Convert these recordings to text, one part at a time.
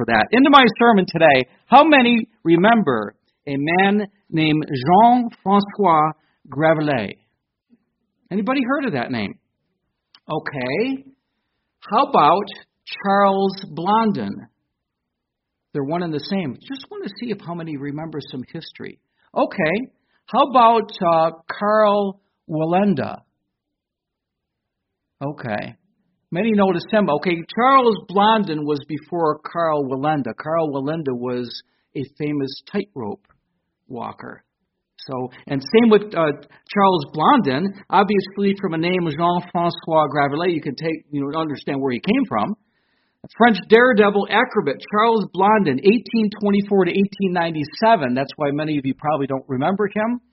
for that. Into my sermon today. How many remember a man named Jean-Francois Gravelet? Anybody heard of that name? Okay. How about Charles Blondin? They're one and the same. Just want to see if how many remember some history. Okay. How about Karl Wallenda? Okay. Many noticed him. Okay, Charles Blondin was before Karl Wallenda. Karl Wallenda was a famous tightrope walker. So, and same with Charles Blondin. Obviously, from a name Jean-Francois Gravelet, you can understand where he came from. A French daredevil acrobat, Charles Blondin, 1824 to 1897. That's why many of you probably don't remember him.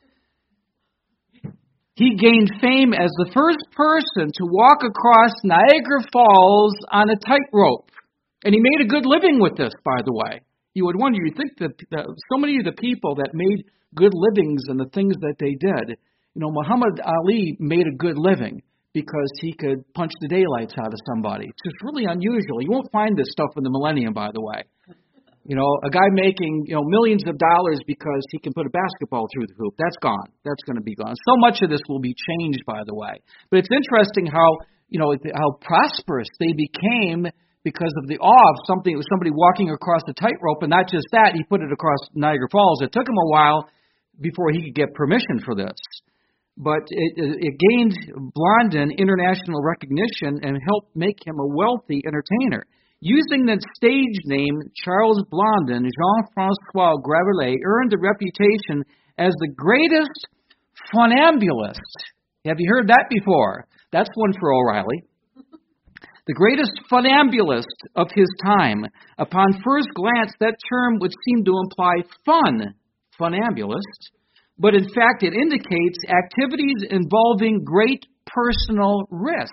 He gained fame as the first person to walk across Niagara Falls on a tightrope. And he made a good living with this, by the way. You would wonder, you'd think that so many of the people that made good livings and the things that they did, Muhammad Ali made a good living because he could punch the daylights out of somebody. It's just really unusual. You won't find this stuff in the millennium, by the way. A guy making, millions of dollars because he can put a basketball through the hoop. That's gone. That's going to be gone. So much of this will be changed, by the way. But it's interesting how prosperous they became because of the awe of somebody walking across the tightrope, and not just that, he put it across Niagara Falls. It took him a while before he could get permission for this. But it gained Blondin international recognition and helped make him a wealthy entertainer. Using the stage name Charles Blondin, Jean-Francois Gravelet earned a reputation as the greatest funambulist. Have you heard that before? That's one for O'Reilly. The greatest funambulist of his time. Upon first glance, that term would seem to imply fun, funambulist, but in fact it indicates activities involving great personal risk.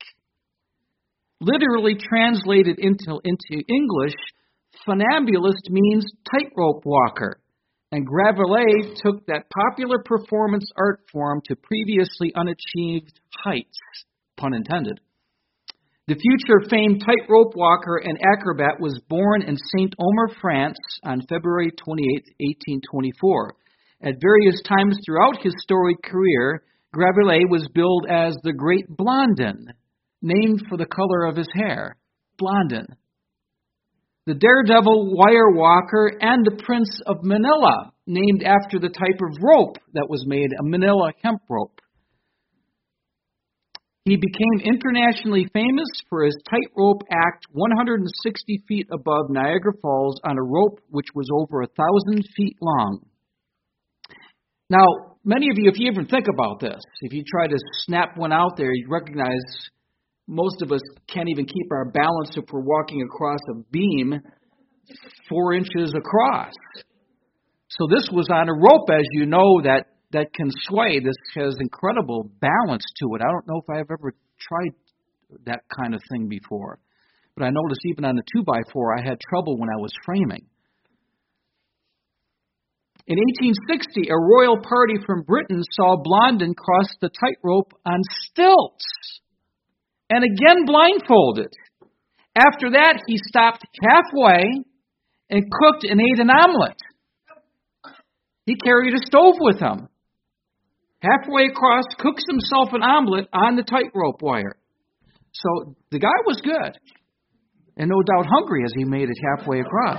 Literally translated into English, funambulist means tightrope walker, and Gravelet took that popular performance art form to previously unachieved heights, pun intended. The future famed tightrope walker and acrobat was born in Saint-Omer, France on February 28, 1824. At various times throughout his storied career, Gravelet was billed as the Great Blondin, named for the color of his hair, Blondin. The daredevil wire walker and the Prince of Manila, named after the type of rope that was made, a Manila hemp rope. He became internationally famous for his tightrope act 160 feet above Niagara Falls on a rope which was over 1,000 feet long. Now, many of you, if you even think about this, if you try to snap one out there, you recognize most of us can't even keep our balance if we're walking across a beam 4 inches across. So this was on a rope, as you know, that can sway. This has incredible balance to it. I don't know if I've ever tried that kind of thing before. But I noticed even on the 2x4, I had trouble when I was framing. In 1860, a royal party from Britain saw Blondin cross the tightrope on stilts, and again blindfolded. After that, he stopped halfway and cooked and ate an omelet. He carried a stove with him. Halfway across, cooks himself an omelet on the tightrope wire. So the guy was good, and no doubt hungry as he made it halfway across.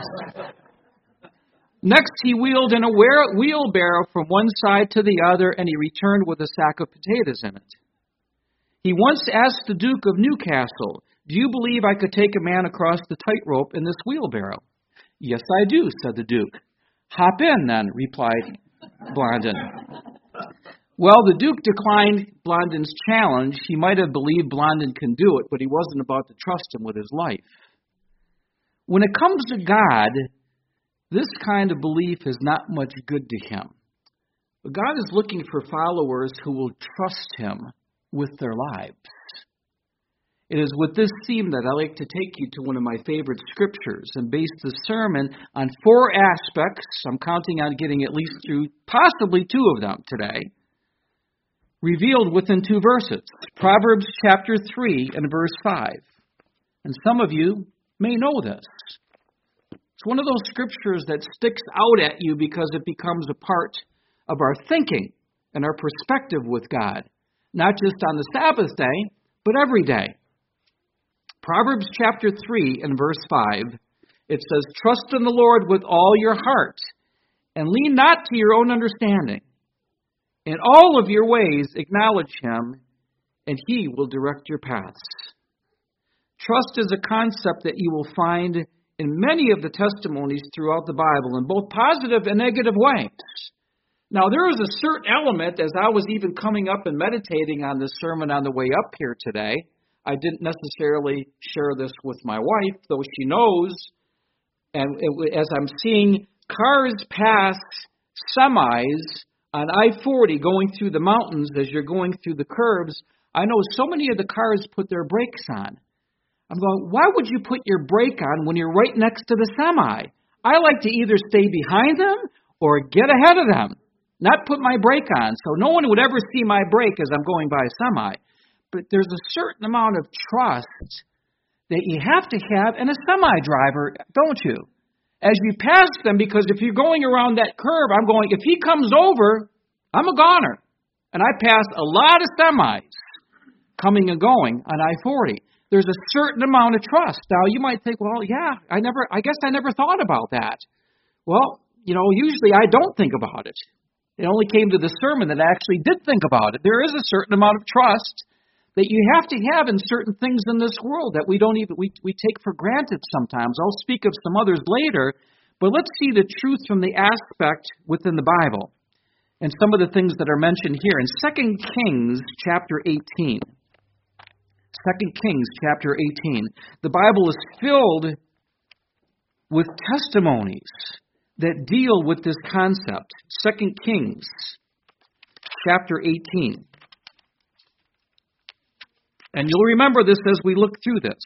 Next, he wheeled in a wheelbarrow from one side to the other, and he returned with a sack of potatoes in it. He once asked the Duke of Newcastle, "Do you believe I could take a man across the tightrope in this wheelbarrow?" "Yes, I do," said the Duke. "Hop in, then," replied Blondin. Well, the Duke declined Blondin's challenge. He might have believed Blondin can do it, but he wasn't about to trust him with his life. When it comes to God, this kind of belief is not much good to him. But God is looking for followers who will trust him with their lives. It is with this theme that I like to take you to one of my favorite scriptures and base the sermon on 4 aspects. I'm counting on getting at least through possibly 2 of them today, revealed within 2 verses. Proverbs chapter 3 and verse 5. And some of you may know this. one of those scriptures that sticks out at you because it becomes a part of our thinking and our perspective with God, not just on the Sabbath day, but every day. Proverbs chapter 3 and verse 5, it says, "Trust in the Lord with all your heart, and lean not to your own understanding. In all of your ways acknowledge Him, and He will direct your paths." Trust is a concept that you will find in many of the testimonies throughout the Bible, in both positive and negative ways. Now, there is a certain element, as I was even coming up and meditating on this sermon on the way up here today. I didn't necessarily share this with my wife, though she knows. And as I'm seeing cars pass semis on I-40 going through the mountains as you're going through the curves, I know so many of the cars put their brakes on. I'm going, why would you put your brake on when you're right next to the semi? I like to either stay behind them or get ahead of them, not put my brake on. So no one would ever see my brake as I'm going by a semi. But there's a certain amount of trust that you have to have in a semi driver, don't you? As you pass them, because if you're going around that curve, I'm going, if he comes over, I'm a goner. And I pass a lot of semis coming and going on I-40. There's a certain amount of trust. Now, you might think, well, yeah, I guess I never thought about that. Well, usually I don't think about it. It only came to the sermon that I actually did think about it. There is a certain amount of trust that you have to have in certain things in this world that we take for granted sometimes. I'll speak of some others later, but let's see the truth from the aspect within the Bible and some of the things that are mentioned here in 2 Kings chapter 18. 2 Kings chapter 18. The Bible is filled with testimonies that deal with this concept. 2 Kings chapter 18. And you'll remember this as we look through this.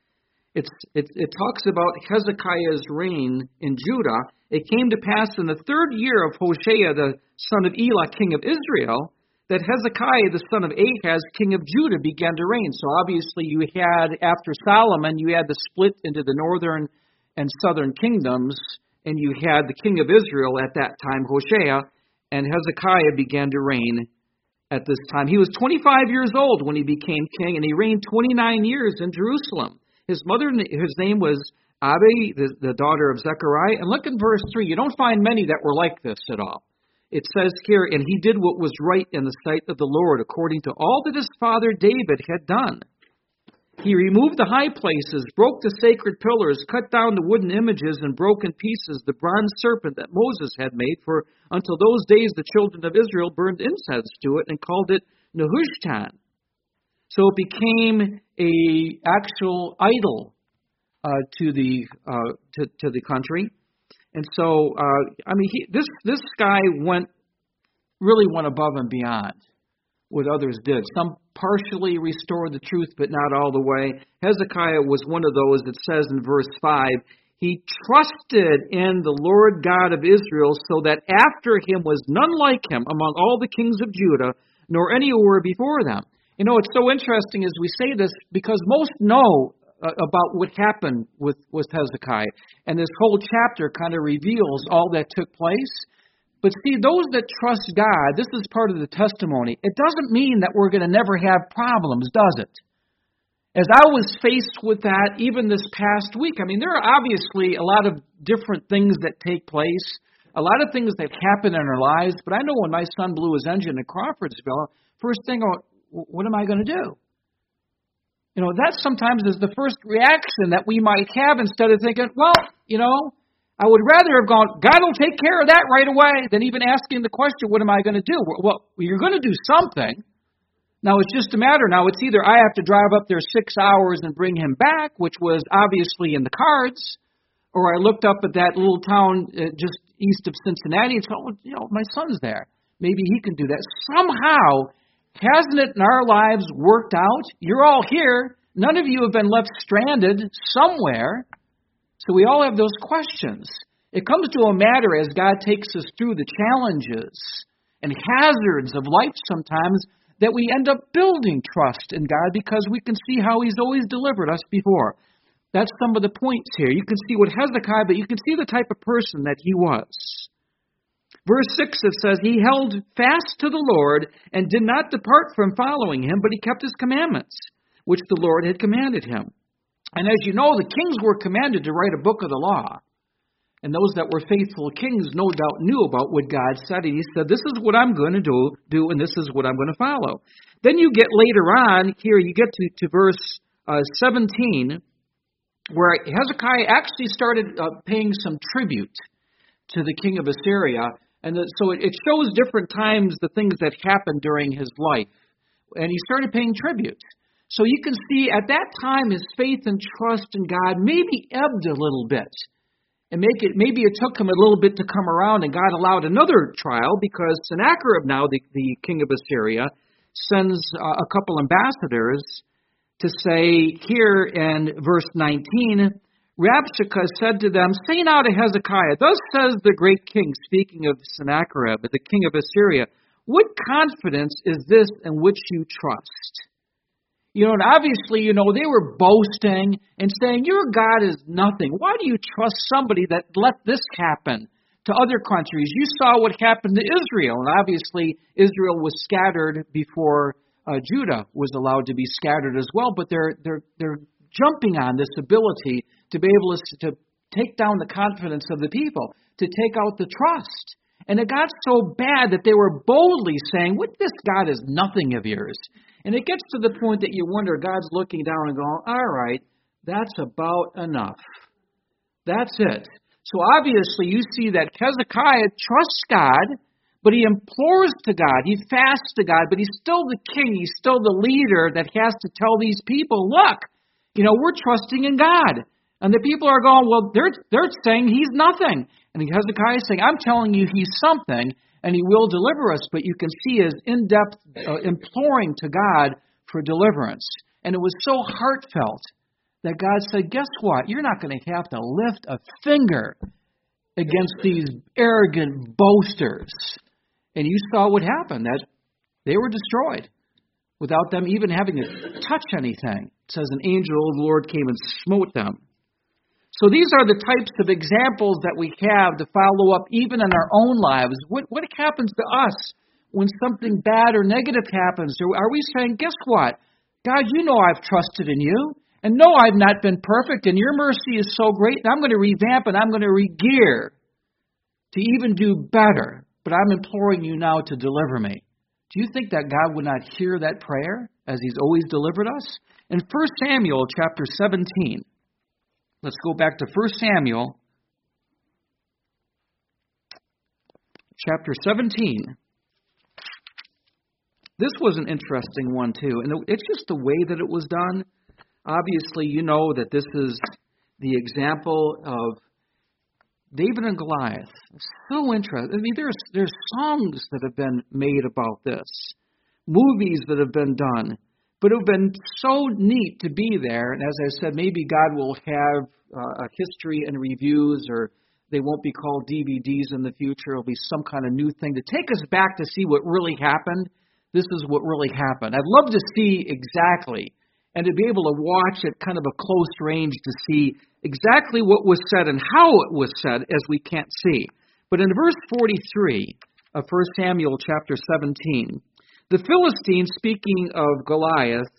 It talks about Hezekiah's reign in Judah. It came to pass in the 3rd year of Hoshea, the son of Elah, king of Israel, that Hezekiah, the son of Ahaz, king of Judah, began to reign. So obviously you had, after Solomon, you had the split into the northern and southern kingdoms, and you had the king of Israel at that time, Hoshea, and Hezekiah began to reign at this time. He was 25 years old when he became king, and he reigned 29 years in Jerusalem. His name was Abi, the daughter of Zechariah. And look in verse 3. You don't find many that were like this at all. It says here, "And he did what was right in the sight of the Lord, according to all that his father David had done. He removed the high places, broke the sacred pillars, cut down the wooden images, and broke in pieces the bronze serpent that Moses had made. For until those days the children of Israel burned incense to it and called it Nehushtan." So it became a actual idol to the country. And so, this guy really went above and beyond what others did. Some partially restored the truth, but not all the way. Hezekiah was one of those that says in verse 5, he trusted in the Lord God of Israel, so that after him was none like him among all the kings of Judah, nor any who were before them. It's so interesting as we say this, because most know about what happened with Hezekiah. And this whole chapter kind of reveals all that took place. But see, those that trust God, this is part of the testimony. It doesn't mean that we're going to never have problems, does it? As I was faced with that even this past week, there are obviously a lot of different things that take place, a lot of things that happen in our lives. But I know when my son blew his engine in Crawfordsville, first thing, what am I going to do? That sometimes is the first reaction that we might have, instead of thinking, I would rather have gone, God will take care of that right away, than even asking the question, what am I going to do? Well, you're going to do something. Now, it's just a matter. Now, it's either I have to drive up there 6 hours and bring him back, which was obviously in the cards, or I looked up at that little town just east of Cincinnati and thought, my son's there. Maybe he can do that. Somehow, hasn't it in our lives worked out? You're all here. None of you have been left stranded somewhere. So we all have those questions. It comes to a matter as God takes us through the challenges and hazards of life sometimes that we end up building trust in God, because we can see how He's always delivered us before. That's some of the points here. You can see what Hezekiah, but you can see the type of person that he was. Verse 6, it says, he held fast to the Lord and did not depart from following him, but he kept his commandments, which the Lord had commanded him. And as you know, the kings were commanded to write a book of the law. And those that were faithful kings no doubt knew about what God said. And he said, this is what I'm going to do, and this is what I'm going to follow. Then you get later on, here you get to verse 17, where Hezekiah actually started paying some tribute to the king of Assyria. And so it shows different times the things that happened during his life. And he started paying tribute. So you can see at that time his faith and trust in God maybe ebbed a little bit. And maybe it took him a little bit to come around, and God allowed another trial because Sennacherib, now the king of Assyria, sends a couple ambassadors to say here in verse 19, Rabshakeh said to them, say now to Hezekiah, thus says the great king, speaking of Sennacherib, the king of Assyria, what confidence is this in which you trust? And obviously, they were boasting and saying, your God is nothing. Why do you trust somebody that let this happen to other countries? You saw what happened to Israel, and obviously Israel was scattered before Judah was allowed to be scattered as well, but they're jumping on this ability to be able to take down the confidence of the people, to take out the trust. And it got so bad that they were boldly saying, what, this God is nothing of yours. And it gets to the point that you wonder, God's looking down and going, all right, that's about enough. That's it. So obviously you see that Hezekiah trusts God, but he implores to God, he fasts to God, but he's still the king, he's still the leader that has to tell these people, look, we're trusting in God. And the people are going, well, they're saying he's nothing. And Hezekiah is saying, I'm telling you he's something, and he will deliver us. But you can see his in-depth imploring to God for deliverance. And it was so heartfelt that God said, guess what? You're not going to have to lift a finger against these arrogant boasters. And you saw what happened, that they were destroyed without them even having to touch anything. It says an angel of the Lord came and smote them. So these are the types of examples that we have to follow up even in our own lives. What happens to us when something bad or negative happens? Are we saying, guess what? God, you know I've trusted in you. And no, I've not been perfect. And your mercy is so great. And I'm going to revamp and I'm going to regear to even do better. But I'm imploring you now to deliver me. Do you think that God would not hear that prayer as he's always delivered us? In 1 Samuel chapter 17, let's go back to 1 Samuel chapter 17. This was an interesting one too, and it's just the way that it was done. Obviously, you know that this is the example of David and Goliath. It's so interesting. I mean, there's songs that have been made about this, movies that have been done, but it would have been so neat to be there. And as I said, maybe God will have a history and reviews, or they won't be called DVDs in the future. It'll be some kind of new thing to take us back to see what really happened. This is what really happened. I'd love to see exactly, and to be able to watch at kind of a close range to see exactly what was said and how it was said, as we can't see. But in verse 43 of 1 Samuel chapter 17, the Philistine, speaking of Goliath,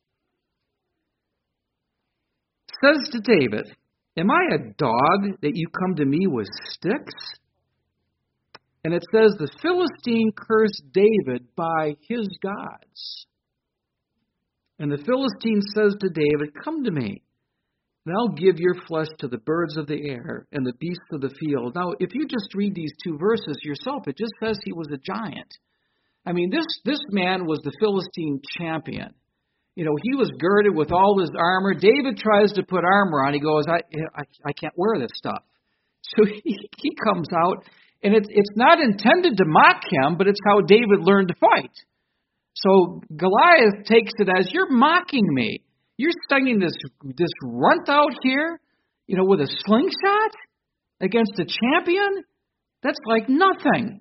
says to David, am I a dog that you come to me with sticks? And it says the Philistine cursed David by his gods. And the Philistine says to David, come to me, and I'll give your flesh to the birds of the air and the beasts of the field. Now, if you just read these two verses yourself, it just says he was a giant. I mean, this man was the Philistine champion. You know, he was girded with all his armor. David tries to put armor on. He goes, I can't wear this stuff. So he comes out, and it's not intended to mock him, but it's how David learned to fight. So Goliath takes it as, you're mocking me. You're sending this runt out here, you know, with a slingshot against a champion? That's like nothing.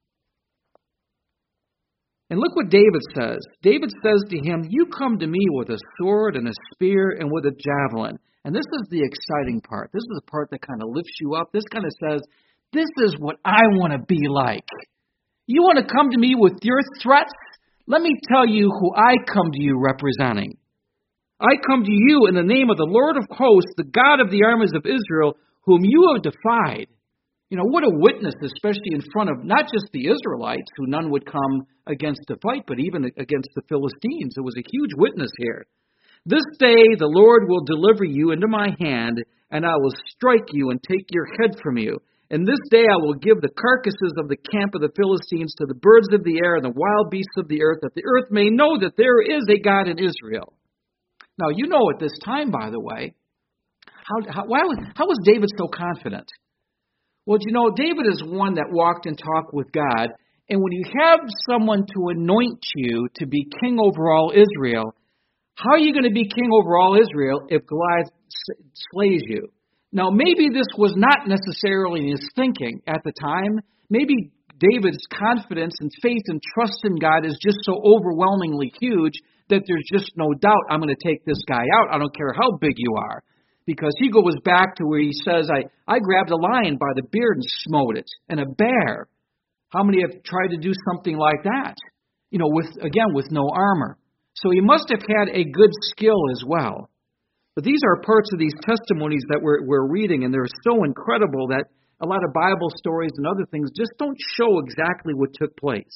And look what David says. David says to him, you come to me with a sword and a spear and with a javelin, And this is the exciting part. This is the part that kind of lifts you up. This kind of says, this is what I want to be like. You want to come to me with your threats? Let me tell you who I come to you representing. I come to you in the name of the Lord of hosts, the God of the armies of Israel, whom you have defied. You know, what a witness, especially in front of not just the Israelites, who none would come against to fight, but even against the Philistines. It was a huge witness here. This day the Lord will deliver you into my hand, and I will strike you and take your head from you. And this day I will give the carcasses of the camp of the Philistines to the birds of the air and the wild beasts of the earth, that the earth may know that there is a God in Israel. Now, you know at this time, by the way, how was David so confident? Well, you know, David is one that walked and talked with God. And when you have someone to anoint you to be king over all Israel, how are you going to be king over all Israel if Goliath slays you? Now, maybe this was not necessarily in his thinking at the time. Maybe David's confidence and faith and trust in God is just so overwhelmingly huge that there's just no doubt I'm going to take this guy out. I don't care how big you are. Because he goes back to where he says, I grabbed a lion by the beard and smote it, and a bear. How many have tried to do something like that? You know, with no armor. So he must have had a good skill as well. But these are parts of these testimonies that we're reading, and they're so incredible that a lot of Bible stories and other things just don't show exactly what took place.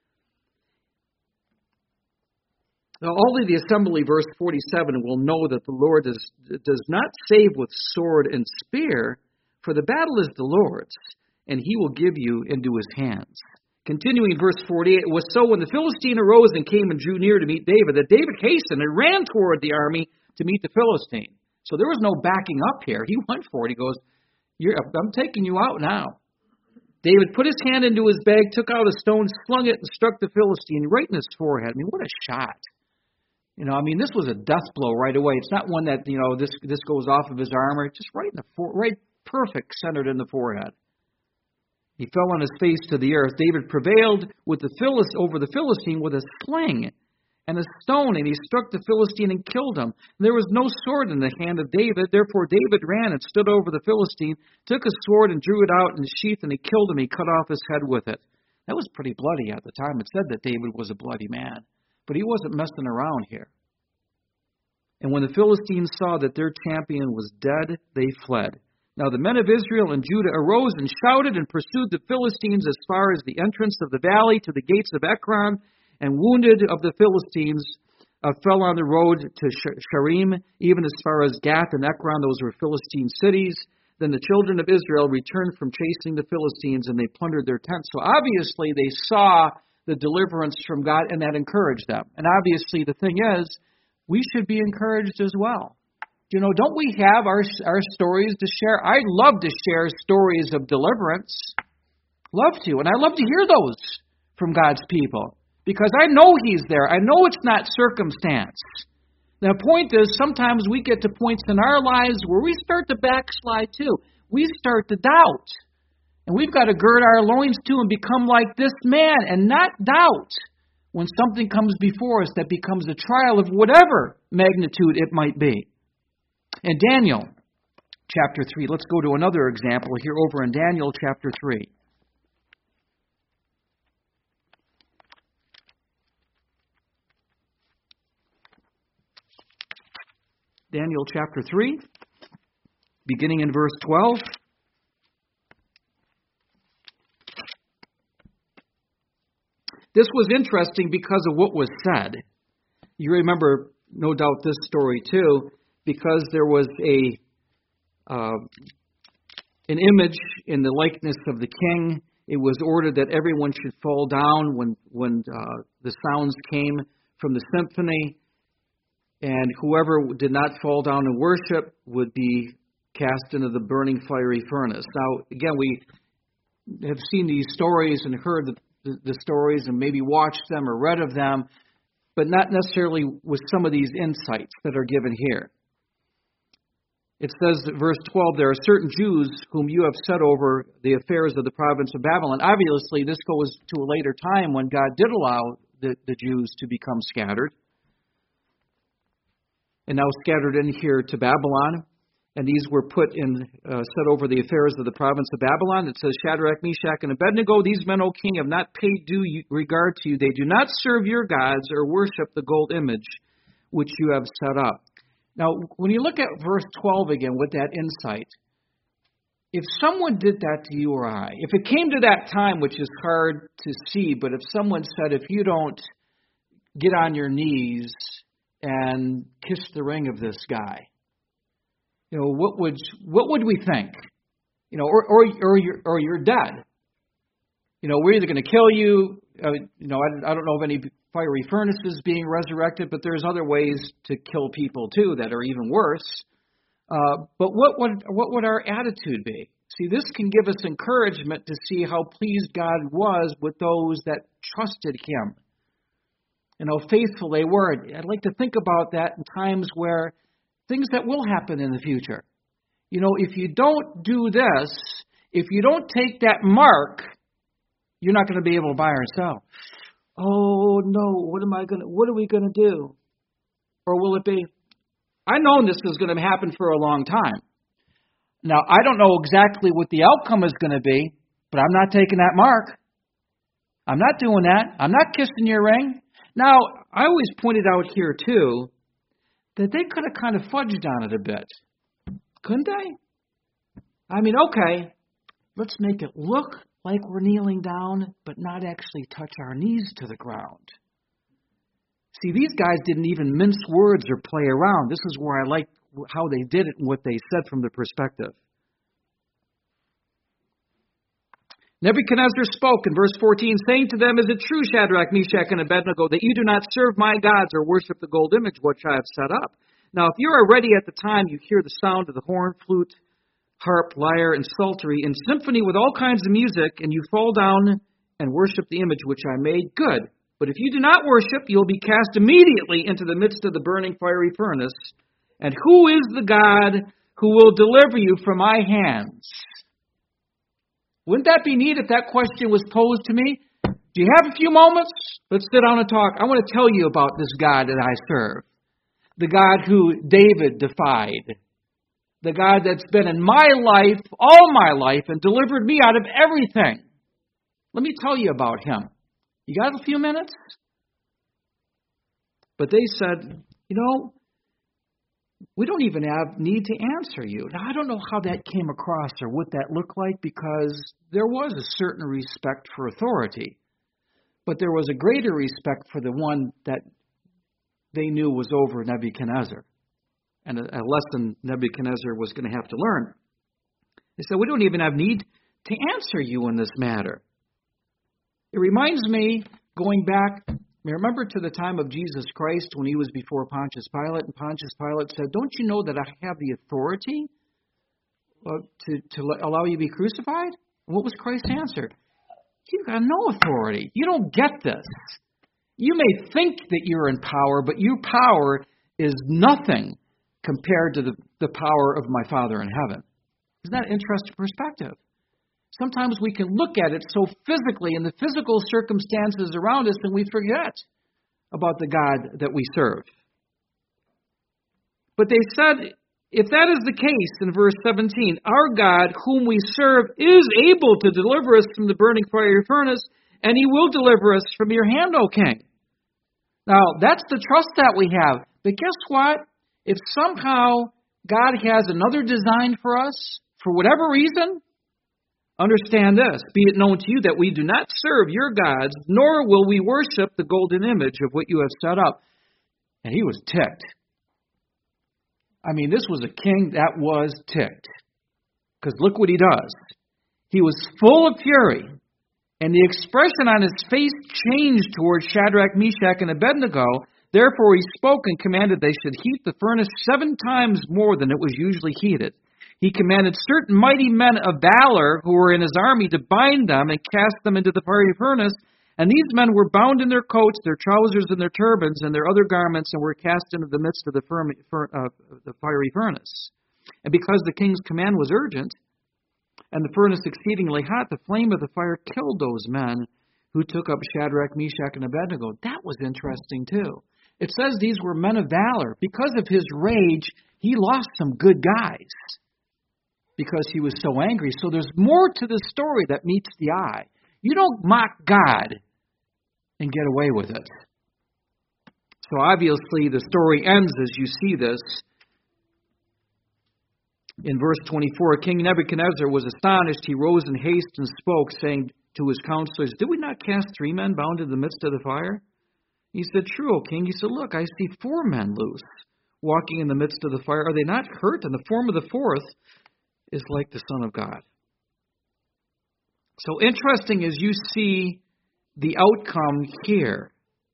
Now, only the assembly, verse 47, will know that the Lord does not save with sword and spear, for the battle is the Lord's, and he will give you into his hands. Continuing verse 48, it was so when the Philistine arose and came and drew near to meet David, that David hastened and ran toward the army to meet the Philistine. So there was no backing up here. He went for it. He goes, I'm taking you out now. David put his hand into his bag, took out a stone, slung it, and struck the Philistine right in his forehead. I mean, what a shot. You know, I mean, this was a death blow right away. It's not one that, you know, this goes off of his armor. Just right in right perfect, centered in the forehead. He fell on his face to the earth. David prevailed over the Philistine with a sling and a stone, and he struck the Philistine and killed him. And there was no sword in the hand of David. Therefore David ran and stood over the Philistine, took a sword and drew it out in the sheath, and he killed him. He cut off his head with it. That was pretty bloody at the time. It said that David was a bloody man. But he wasn't messing around here. And when the Philistines saw that their champion was dead, they fled. Now the men of Israel and Judah arose and shouted and pursued the Philistines as far as the entrance of the valley to the gates of Ekron, and wounded of the Philistines fell on the road to Sharim, even as far as Gath and Ekron. Those were Philistine cities. Then the children of Israel returned from chasing the Philistines, and they plundered their tents. So obviously they saw the deliverance from God, and that encouraged them. And obviously the thing is, we should be encouraged as well. You know, don't we have our stories to share? I love to share stories of deliverance. Love to. And I love to hear those from God's people. Because I know he's there. I know it's not circumstance. The point is, sometimes we get to points in our lives where we start to backslide too. We start to doubt. And we've got to gird our loins too and become like this man and not doubt when something comes before us that becomes a trial of whatever magnitude it might be. In Daniel chapter 3, let's go to another example here over in Daniel chapter 3. Daniel chapter 3, beginning in verse 12. This was interesting because of what was said. You remember, no doubt, this story too, because there was an image in the likeness of the king. It was ordered that everyone should fall down when the sounds came from the symphony, and whoever did not fall down and worship would be cast into the burning fiery furnace. Now, again, we have seen these stories and heard the stories and maybe watched them or read of them, but not necessarily with some of these insights that are given here. It says, verse 12, there are certain Jews whom you have set over the affairs of the province of Babylon. Obviously, this goes to a later time when God did allow the Jews to become scattered. And now scattered in here to Babylon. And these were put in, set over the affairs of the province of Babylon. It says, Shadrach, Meshach, and Abednego, these men, O king, have not paid due regard to you. They do not serve your gods or worship the gold image which you have set up. Now, when you look at verse 12 again with that insight, if someone did that to you or I, if it came to that time, which is hard to see, but if someone said, if you don't get on your knees and kiss the ring of this guy, what would we think? Or you're dead. We're either going to kill you. I don't know of any fiery furnaces being resurrected, but there's other ways to kill people too that are even worse. But what would our attitude be? See, this can give us encouragement to see how pleased God was with those that trusted Him, and how faithful they were. I'd like to think about that in times where things that will happen in the future. If you don't do this, if you don't take that mark, you're not going to be able to buy or sell. Oh no, what are we going to do? Or will it be, I know this is going to happen for a long time. Now, I don't know exactly what the outcome is going to be, but I'm not taking that mark. I'm not doing that. I'm not kissing your ring. Now, I always pointed out here too, that they could have kind of fudged on it a bit. Couldn't they? I mean, okay, let's make it look like we're kneeling down, but not actually touch our knees to the ground. See, these guys didn't even mince words or play around. This is where I like how they did it and what they said from the perspective. Nebuchadnezzar spoke in verse 14, saying to them, Is it true, Shadrach, Meshach, and Abednego, that you do not serve my gods or worship the gold image which I have set up? Now, if you are ready at the time you hear the sound of the horn, flute, harp, lyre, and psaltery, and symphony with all kinds of music, and you fall down and worship the image which I made, good. But if you do not worship, you will be cast immediately into the midst of the burning fiery furnace. And who is the God who will deliver you from my hands? Wouldn't that be neat if that question was posed to me? Do you have a few moments? Let's sit down and talk. I want to tell you about this God that I serve. The God who David defied. The God that's been in my life, all my life, and delivered me out of everything. Let me tell you about Him. You got a few minutes? But they said, we don't even need to answer you. Now, I don't know how that came across or what that looked like, because there was a certain respect for authority. But there was a greater respect for the one that they knew was over Nebuchadnezzar. And a lesson Nebuchadnezzar was going to have to learn. They said, we don't even have need to answer you in this matter. It reminds me, going back, remember to the time of Jesus Christ when He was before Pontius Pilate, and Pontius Pilate said, don't you know that I have the authority to allow you to be crucified? And what was Christ's answer? You've got no authority. You don't get this. You may think that you're in power, but your power is nothing compared to the power of my Father in heaven. Isn't that an interesting perspective? Sometimes we can look at it so physically in the physical circumstances around us, and we forget about the God that we serve. But they said, if that is the case, in verse 17, our God, whom we serve, is able to deliver us from the burning fiery furnace, and He will deliver us from your hand, O king. Now, that's the trust that we have. But guess what? If somehow God has another design for us, for whatever reason, understand this, be it known to you that we do not serve your gods, nor will we worship the golden image of what you have set up. And he was ticked. I mean, this was a king that was ticked. Because look what he does. He was full of fury, and the expression on his face changed towards Shadrach, Meshach, and Abednego. Therefore he spoke and commanded they should heat the furnace 7 times more than it was usually heated. He commanded certain mighty men of valor who were in his army to bind them and cast them into the fiery furnace. And these men were bound in their coats, their trousers, and their turbans, and their other garments, and were cast into the midst of the fiery furnace. And because the king's command was urgent, and the furnace exceedingly hot, the flame of the fire killed those men who took up Shadrach, Meshach, and Abednego. That was interesting, too. It says these were men of valor. Because of his rage, he lost some good guys because he was so angry. So there's more to the story that meets the eye. You don't mock God and get away with it. So obviously the story ends as you see this. In verse 24, King Nebuchadnezzar was astonished. He rose in haste and spoke, saying to his counselors, "Did we not cast 3 men bound in the midst of the fire?" He said, "True, O king." He said, "Look, I see 4 men loose, walking in the midst of the fire. Are they not hurt? And the form of the 4th is like the Son of God." So interesting as you see the outcome here.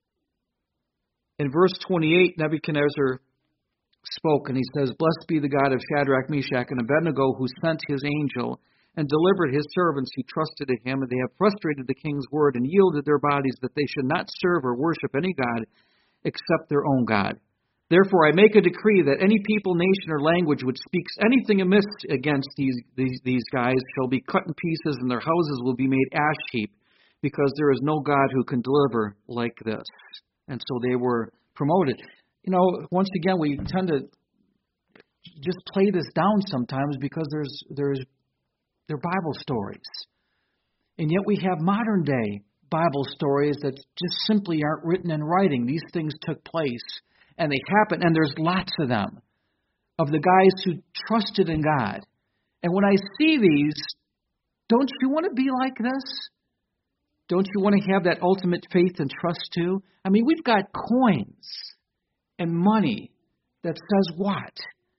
In verse 28, Nebuchadnezzar spoke, and he says, "Blessed be the God of Shadrach, Meshach, and Abednego, who sent his angel and delivered his servants who trusted in him, and they have frustrated the king's word and yielded their bodies that they should not serve or worship any god except their own God. Therefore I make a decree that any people, nation, or language which speaks anything amiss against these guys shall be cut in pieces, and their houses will be made ash heap, because there is no God who can deliver like this." And so they were promoted. You know, once again, we tend to just play this down sometimes because they're Bible stories. And yet we have modern day Bible stories that just simply aren't written in writing. These things took place and they happen, and there's lots of them, of the guys who trusted in God. And when I see these, don't you want to be like this? Don't you want to have that ultimate faith and trust too? I mean, we've got coins and money that says what?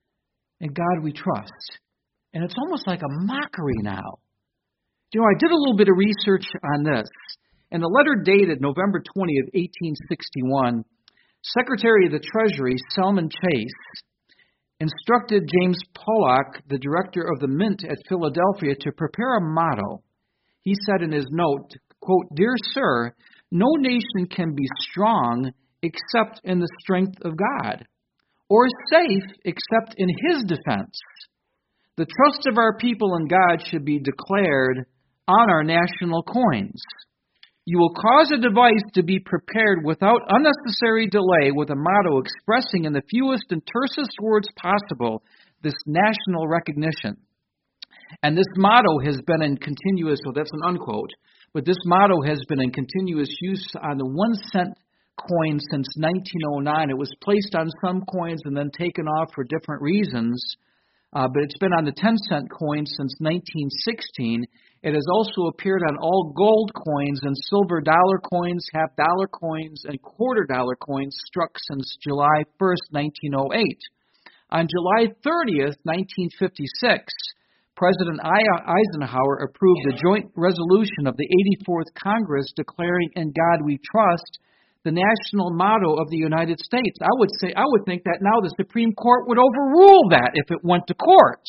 In God we trust. And it's almost like a mockery now. You know, I did a little bit of research on this. In a letter dated November 20th, 1861, Secretary of the Treasury, Selman Chase, instructed James Pollock, the director of the Mint at Philadelphia, to prepare a motto. He said in his note, quote, "Dear sir, no nation can be strong except in the strength of God, or safe except in His defense. The trust of our people in God should be declared on our national coins. You will cause a device to be prepared without unnecessary delay with a motto expressing in the fewest and tersest words possible this national recognition." And this motto has been in continuous, so that's an unquote, but this motto has been in continuous use on the 1-cent coin since 1909. It was placed on some coins and then taken off for different reasons, but it's been on the 10-cent coin since 1916. It has also appeared on all gold coins and silver dollar coins, half-dollar coins, and quarter-dollar coins struck since July 1st, 1908. On July 30th, 1956, President Eisenhower approved a joint resolution of the 84th Congress declaring "In God We Trust" the national motto of the United States. I would think that now the Supreme Court would overrule that if it went to court.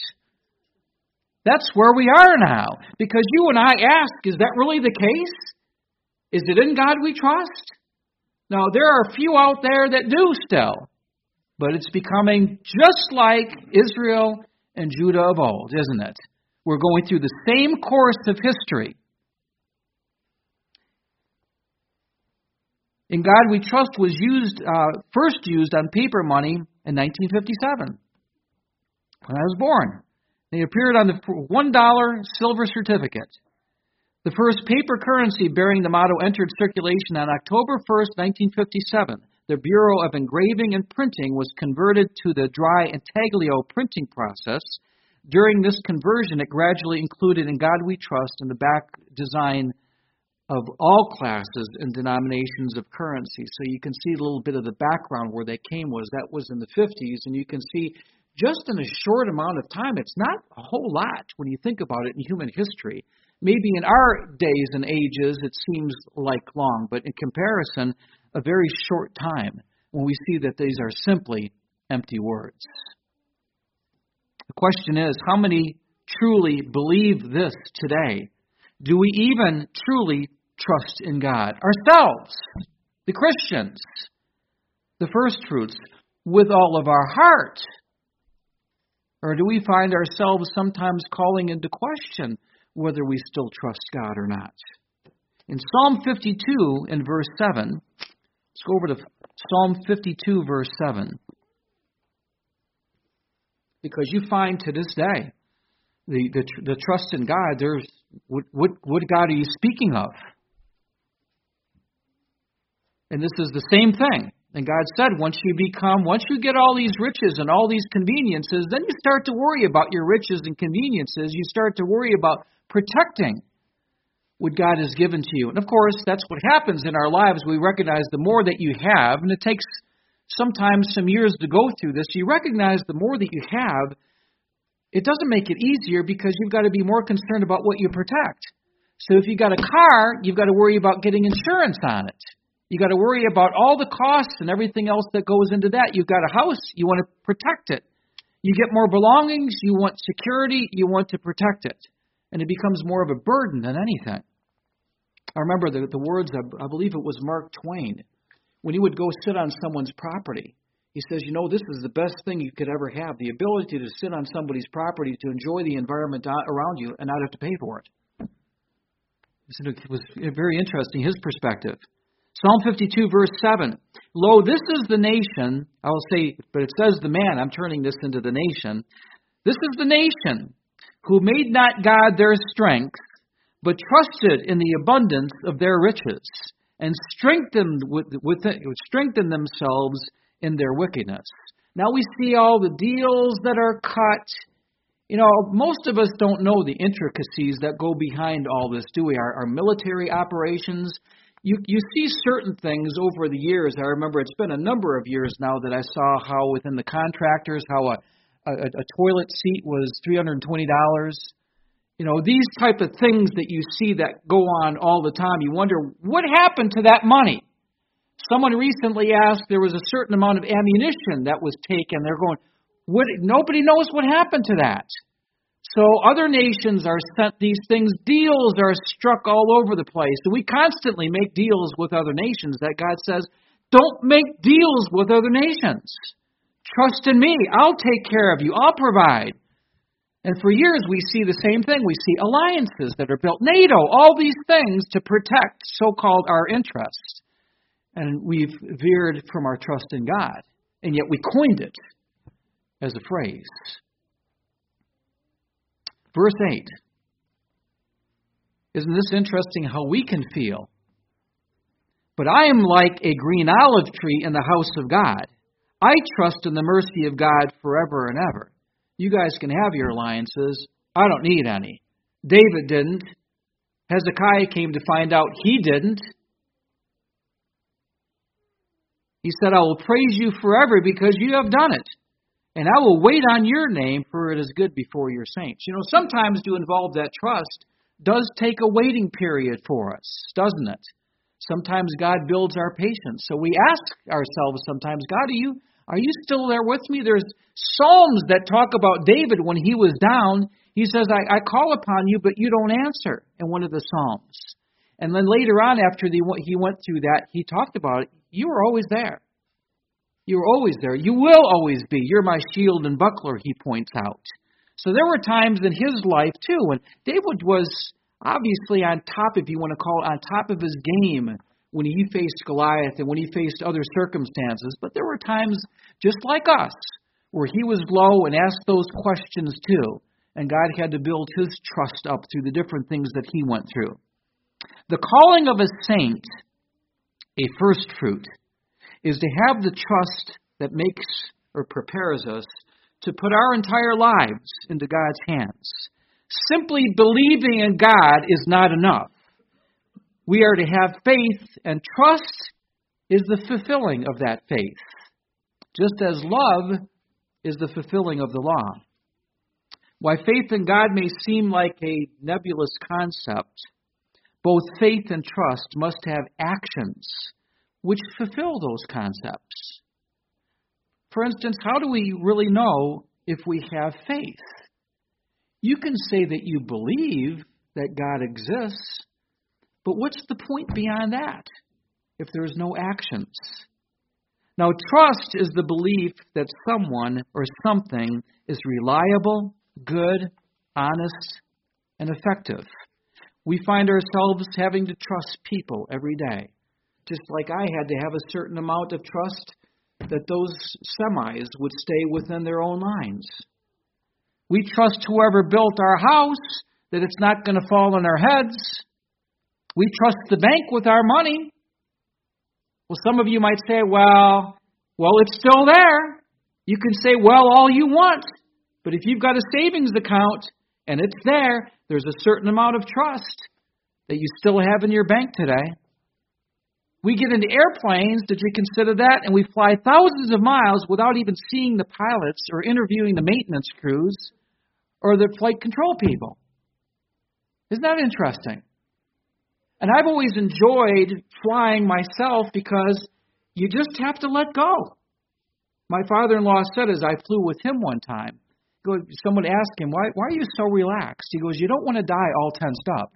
That's where we are now. Because you and I ask, is that really the case? Is it in God we trust? Now, there are a few out there that do still. But it's becoming just like Israel and Judah of old, isn't it? We're going through the same course of history. "In God We Trust" was first used on paper money in 1957, when I was born. They appeared on the $1 silver certificate. The first paper currency bearing the motto entered circulation on October 1st, 1957. The Bureau of Engraving and Printing was converted to the dry intaglio printing process. During this conversion, it gradually included "In God We Trust" in the back design of all classes and denominations of currency. So you can see a little bit of the background where they came was. That was in the 50s, and you can see just in a short amount of time, it's not a whole lot when you think about it in human history. Maybe in our days and ages it seems like long, but in comparison, a very short time when we see that these are simply empty words. The question is, how many truly believe this today? Do we even truly trust in God? Ourselves, the Christians, the first fruits, with all of our heart? Or do we find ourselves sometimes calling into question whether we still trust God or not? In Psalm 52, in verse 7, let's go over to Psalm 52, verse 7. Because you find to this day, the trust in God, there's what God are you speaking of? And this is the same thing. And God said, once you get all these riches and all these conveniences, then you start to worry about your riches and conveniences. You start to worry about protecting what God has given to you. And of course, that's what happens in our lives. We recognize the more that you have, and it takes sometimes some years to go through this, you recognize the more that you have, it doesn't make it easier because you've got to be more concerned about what you protect. So if you've got a car, you've got to worry about getting insurance on it. You've got to worry about all the costs and everything else that goes into that. You've got a house, you want to protect it. You get more belongings, you want security, you want to protect it. And it becomes more of a burden than anything. I remember the words, I believe it was Mark Twain, when he would go sit on someone's property. He says, this is the best thing you could ever have, the ability to sit on somebody's property, to enjoy the environment around you and not have to pay for it. It was very interesting, his perspective. Psalm 52, verse 7. Lo, this is the nation, I will say, but it says the man, I'm turning this into the nation. This is the nation who made not God their strength, but trusted in the abundance of their riches, and strengthened themselves in their wickedness. Now we see all the deals that are cut. Most of us don't know the intricacies that go behind all this, do we? Our military operations. You see certain things over the years. I remember it's been a number of years now that I saw how within the contractors, how a toilet seat was $320. These type of things that you see that go on all the time, you wonder, what happened to that money? Someone recently asked, there was a certain amount of ammunition that was taken. They're going, nobody knows what happened to that. So other nations are sent these things. Deals are struck all over the place. So we constantly make deals with other nations that God says, don't make deals with other nations. Trust in me. I'll take care of you. I'll provide. And for years we see the same thing. We see alliances that are built, NATO, all these things to protect so-called our interests. And we've veered from our trust in God. And yet we coined it as a phrase. Verse 8. Isn't this interesting how we can feel? But I am like a green olive tree in the house of God. I trust in the mercy of God forever and ever. You guys can have your alliances. I don't need any. David didn't. Hezekiah came to find out he didn't. He said, I will praise you forever because you have done it. And I will wait on your name, for it is good before your saints. Sometimes to involve that trust does take a waiting period for us, doesn't it? Sometimes God builds our patience. So we ask ourselves sometimes, God, are you still there with me? There's Psalms that talk about David when he was down. He says, I call upon you, but you don't answer, in one of the Psalms. And then later on, after he went through that, he talked about it. You were always there. You were always there. You will always be. You're my shield and buckler, he points out. So there were times in his life, too, when David was obviously on top, if you want to call it, on top of his game when he faced Goliath and when he faced other circumstances. But there were times, just like us, where he was low and asked those questions, too. And God had to build his trust up through the different things that he went through. The calling of a saint, a first fruit, is to have the trust that makes or prepares us to put our entire lives into God's hands. Simply believing in God is not enough. We are to have faith, and trust is the fulfilling of that faith, just as love is the fulfilling of the law. While faith in God may seem like a nebulous concept, both faith and trust must have actions which fulfill those concepts. For instance, how do we really know if we have faith? You can say that you believe that God exists, but what's the point beyond that if there's no actions? Now, trust is the belief that someone or something is reliable, good, honest, and effective. We find ourselves having to trust people every day. just like I had to have a certain amount of trust that those semis would stay within their own lines. We trust whoever built our house that it's not going to fall on our heads. We trust the bank with our money. Well, some of you might say, well, it's still there. You can say, well, all you want. But if you've got a savings account and it's there, there's a certain amount of trust that you still have in your bank today. We get into airplanes, did you consider that? And we fly thousands of miles without even seeing the pilots or interviewing the maintenance crews or the flight control people. Isn't that interesting? And I've always enjoyed flying myself because you just have to let go. My father-in-law said as I flew with him one time, someone asked him, why are you so relaxed? He goes, you don't want to die all tensed up.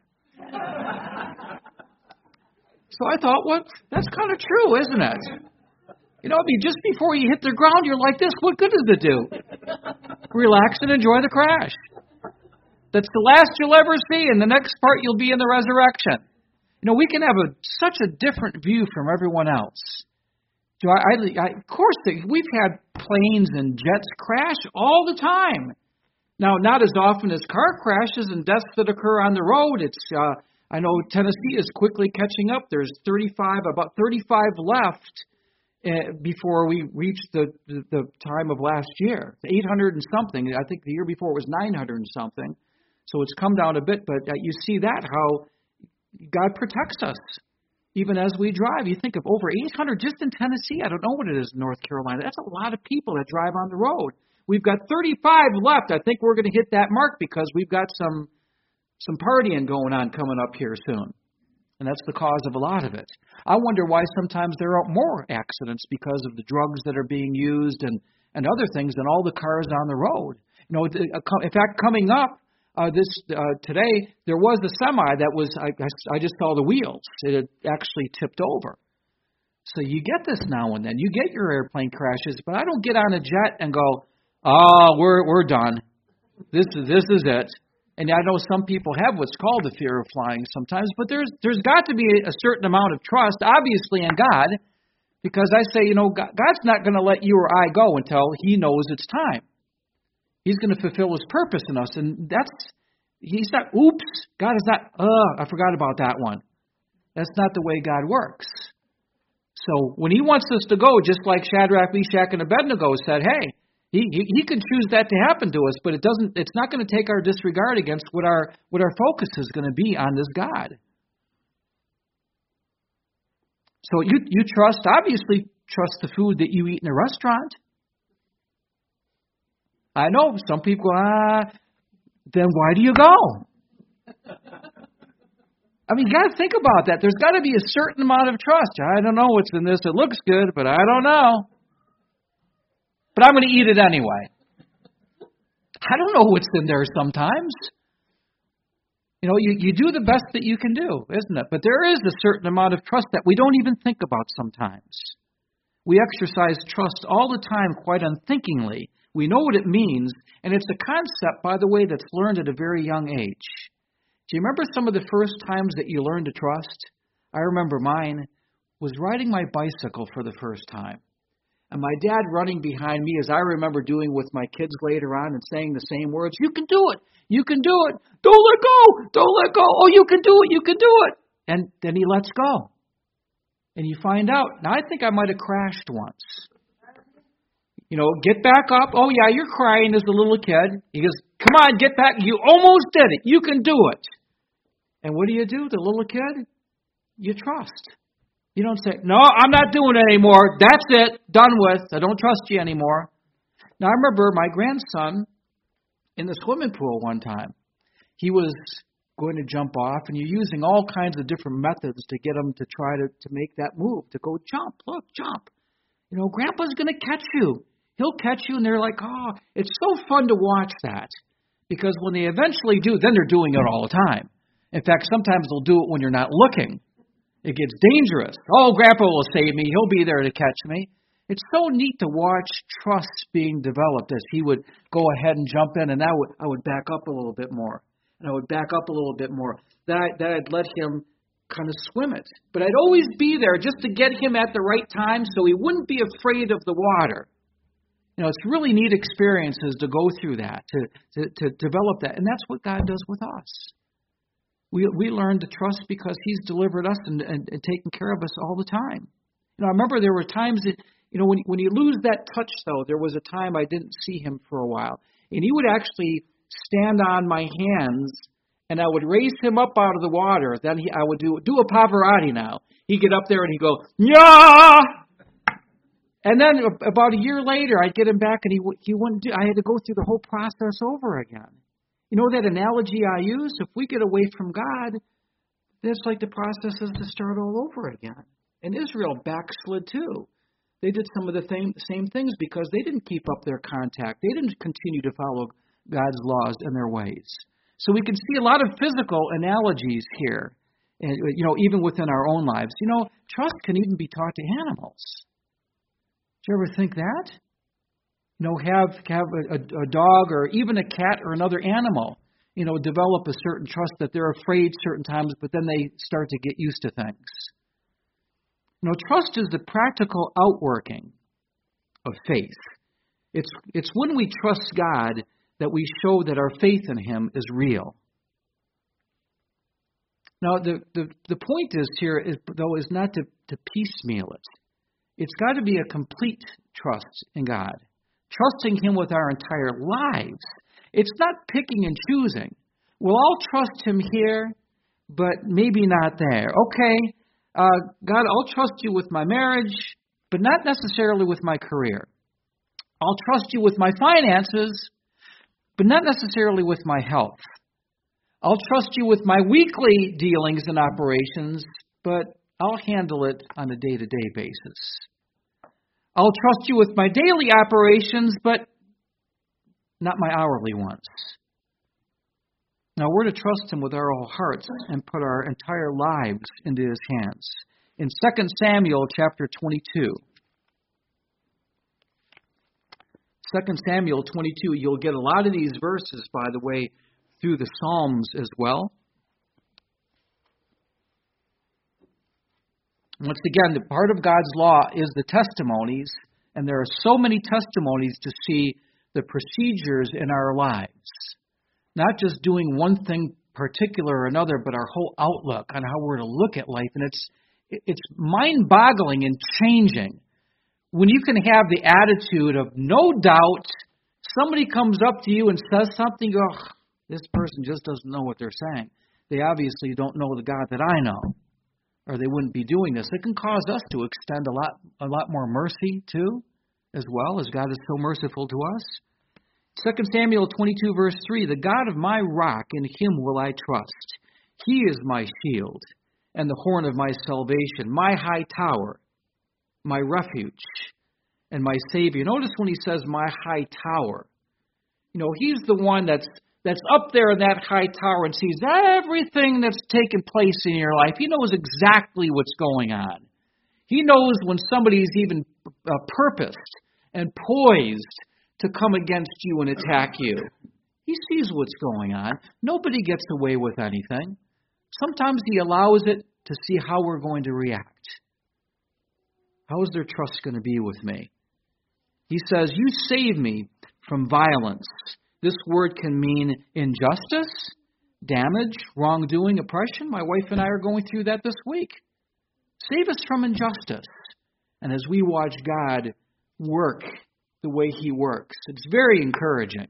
So I thought, well, that's kind of true, isn't it? You know, just before you hit the ground, you're like this. What good does it do? Relax and enjoy the crash. That's the last you'll ever see, and the next part you'll be in the resurrection. You know, we can have such a different view from everyone else. So of course, we've had planes and jets crash all the time. Now, not as often as car crashes and deaths that occur on the road. I know Tennessee is quickly catching up. There's about 35 left before we reach the time of last year. 800 and something. I think the year before it was 900 and something. So it's come down a bit, but you see that, how God protects us even as we drive. You think of over 800 just in Tennessee. I don't know what it is in North Carolina. That's a lot of people that drive on the road. We've got 35 left. I think we're going to hit that mark because we've got some partying going on coming up here soon. And that's the cause of a lot of it. I wonder why sometimes there are more accidents because of the drugs that are being used and other things than all the cars on the road. You know, in fact, coming up today, there was a semi that was, I just saw the wheels. It had actually tipped over. So you get this now and then. You get your airplane crashes, but I don't get on a jet and go, oh, we're done. This is it. And I know some people have what's called the fear of flying sometimes, but there's got to be a certain amount of trust, obviously, in God, because I say, you know, God's not going to let you or I go until He knows it's time. He's going to fulfill His purpose in us, and He's not, oops, God is not, I forgot about that one. That's not the way God works. So when He wants us to go, just like Shadrach, Meshach, and Abednego said, hey, He can choose that to happen to us, but it's not going to take our disregard against what our focus is going to be on this God. So you obviously trust the food that you eat in a restaurant. I know some people then why do you go? I mean, you got to think about that. There's got to be a certain amount of trust. I don't know what's in this. It looks good, but I don't know. But I'm going to eat it anyway. I don't know what's in there sometimes. You know, you do the best that you can do, isn't it? But there is a certain amount of trust that we don't even think about sometimes. We exercise trust all the time, quite unthinkingly. We know what it means, and it's a concept, by the way, that's learned at a very young age. Do you remember some of the first times that you learned to trust? I remember mine was riding my bicycle for the first time. And my dad running behind me, as I remember doing with my kids later on and saying the same words, you can do it, you can do it, don't let go, don't let go, oh, you can do it, you can do it. And then he lets go. And you find out, now I think I might have crashed once. You know, get back up, oh yeah, you're crying as a little kid. He goes, come on, get back, you almost did it, you can do it. And what do? The little kid? You trust. You don't say, no, I'm not doing it anymore. That's it. Done with. I don't trust you anymore. Now, I remember my grandson in the swimming pool one time. He was going to jump off, and you're using all kinds of different methods to get him to try to make that move, to go jump, look, jump. You know, Grandpa's going to catch you. He'll catch you, and they're like, oh, it's so fun to watch that. Because when they eventually do, then they're doing it all the time. In fact, sometimes they'll do it when you're not looking. It gets dangerous. Oh, Grandpa will save me. He'll be there to catch me. It's so neat to watch trust being developed as he would go ahead and jump in, and I would back up a little bit more. And I would back up a little bit more. That I'd let him kind of swim it. But I'd always be there just to get him at the right time so he wouldn't be afraid of the water. It's really neat experiences to go through that, to develop that. And that's what God does with us. We learn to trust because he's delivered us and taken care of us all the time. I remember there were times that, when you lose that touch, though, there was a time I didn't see him for a while. And he would actually stand on my hands, and I would raise him up out of the water. Then I would do a Pavarotti now. He'd get up there and he'd go, "Yeah!" And then about a year later, I'd get him back, and he wouldn't do. I had to go through the whole process over again. You know that analogy I use? If we get away from God, it's like the process is to start all over again. And Israel backslid too. They did some of the same things because they didn't keep up their contact. They didn't continue to follow God's laws and their ways. So we can see a lot of physical analogies here, and even within our own lives. Trust can even be taught to animals. Did you ever think that? Have a dog or even a cat or another animal, develop a certain trust that they're afraid certain times, but then they start to get used to things. Trust is the practical outworking of faith. It's when we trust God that we show that our faith in him is real. Now, the point is not to piecemeal it. It's got to be a complete trust in God, trusting him with our entire lives. It's not picking and choosing. Well, I'll trust him here, but maybe not there. Okay, God, I'll trust you with my marriage, but not necessarily with my career. I'll trust you with my finances, but not necessarily with my health. I'll trust you with my weekly dealings and operations, but I'll handle it on a day-to-day basis. I'll trust you with my daily operations, but not my hourly ones. Now, we're to trust him with our whole hearts and put our entire lives into his hands. In 2 Samuel chapter 22, 2 Samuel 22, you'll get a lot of these verses, by the way, through the Psalms as well. Once again, the part of God's law is the testimonies, and there are so many testimonies to see the procedures in our lives. Not just doing one thing particular or another, but our whole outlook on how we're to look at life. And it's mind-boggling and changing when you can have the attitude of no doubt somebody comes up to you and says something, you go, this person just doesn't know what they're saying. They obviously don't know the God that I know, or they wouldn't be doing this. It can cause us to extend a lot more mercy too, as well, as God is so merciful to us. 2 Samuel 22, verse 3, the God of my rock, in him will I trust. He is my shield and the horn of my salvation, my high tower, my refuge, and my Savior. Notice when he says my high tower. He's the one that's up there in that high tower and sees everything that's taken place in your life. He knows exactly what's going on. He knows when somebody's even purposed and poised to come against you and attack you. He sees what's going on. Nobody gets away with anything. Sometimes he allows it to see how we're going to react. How is their trust going to be with me? He says, you save me from violence. This word can mean injustice, damage, wrongdoing, oppression. My wife and I are going through that this week. Save us from injustice. And as we watch God work the way he works, it's very encouraging.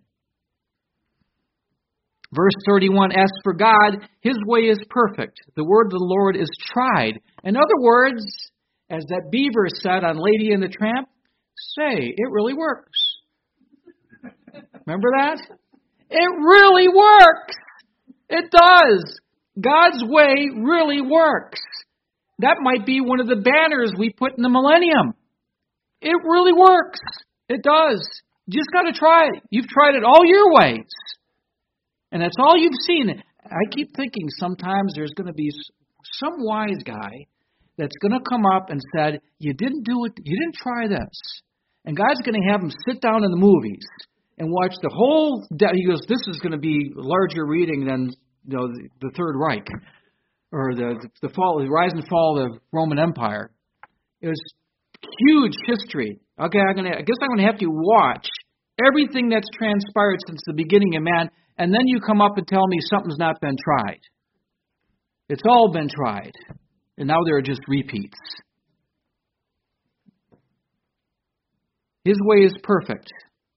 Verse 31, as for God, his way is perfect. The word of the Lord is tried. In other words, as that beaver said on Lady and the Tramp, say, it really works. Remember that? It really works. It does. God's way really works. That might be one of the banners we put in the millennium. It really works. It does. You just got to try it. You've tried it all your ways. And that's all you've seen. I keep thinking sometimes there's going to be some wise guy that's going to come up and said, you didn't do it, you didn't try this. And God's going to have him sit down in the movies and watch the whole, he goes, this is going to be larger reading than the Third Reich or the fall, the rise and fall of the Roman Empire. It was huge history. Okay, I guess I'm going to have to watch everything that's transpired since the beginning of man, and then you come up and tell me something's not been tried. It's all been tried, and now there are just repeats. His way is perfect.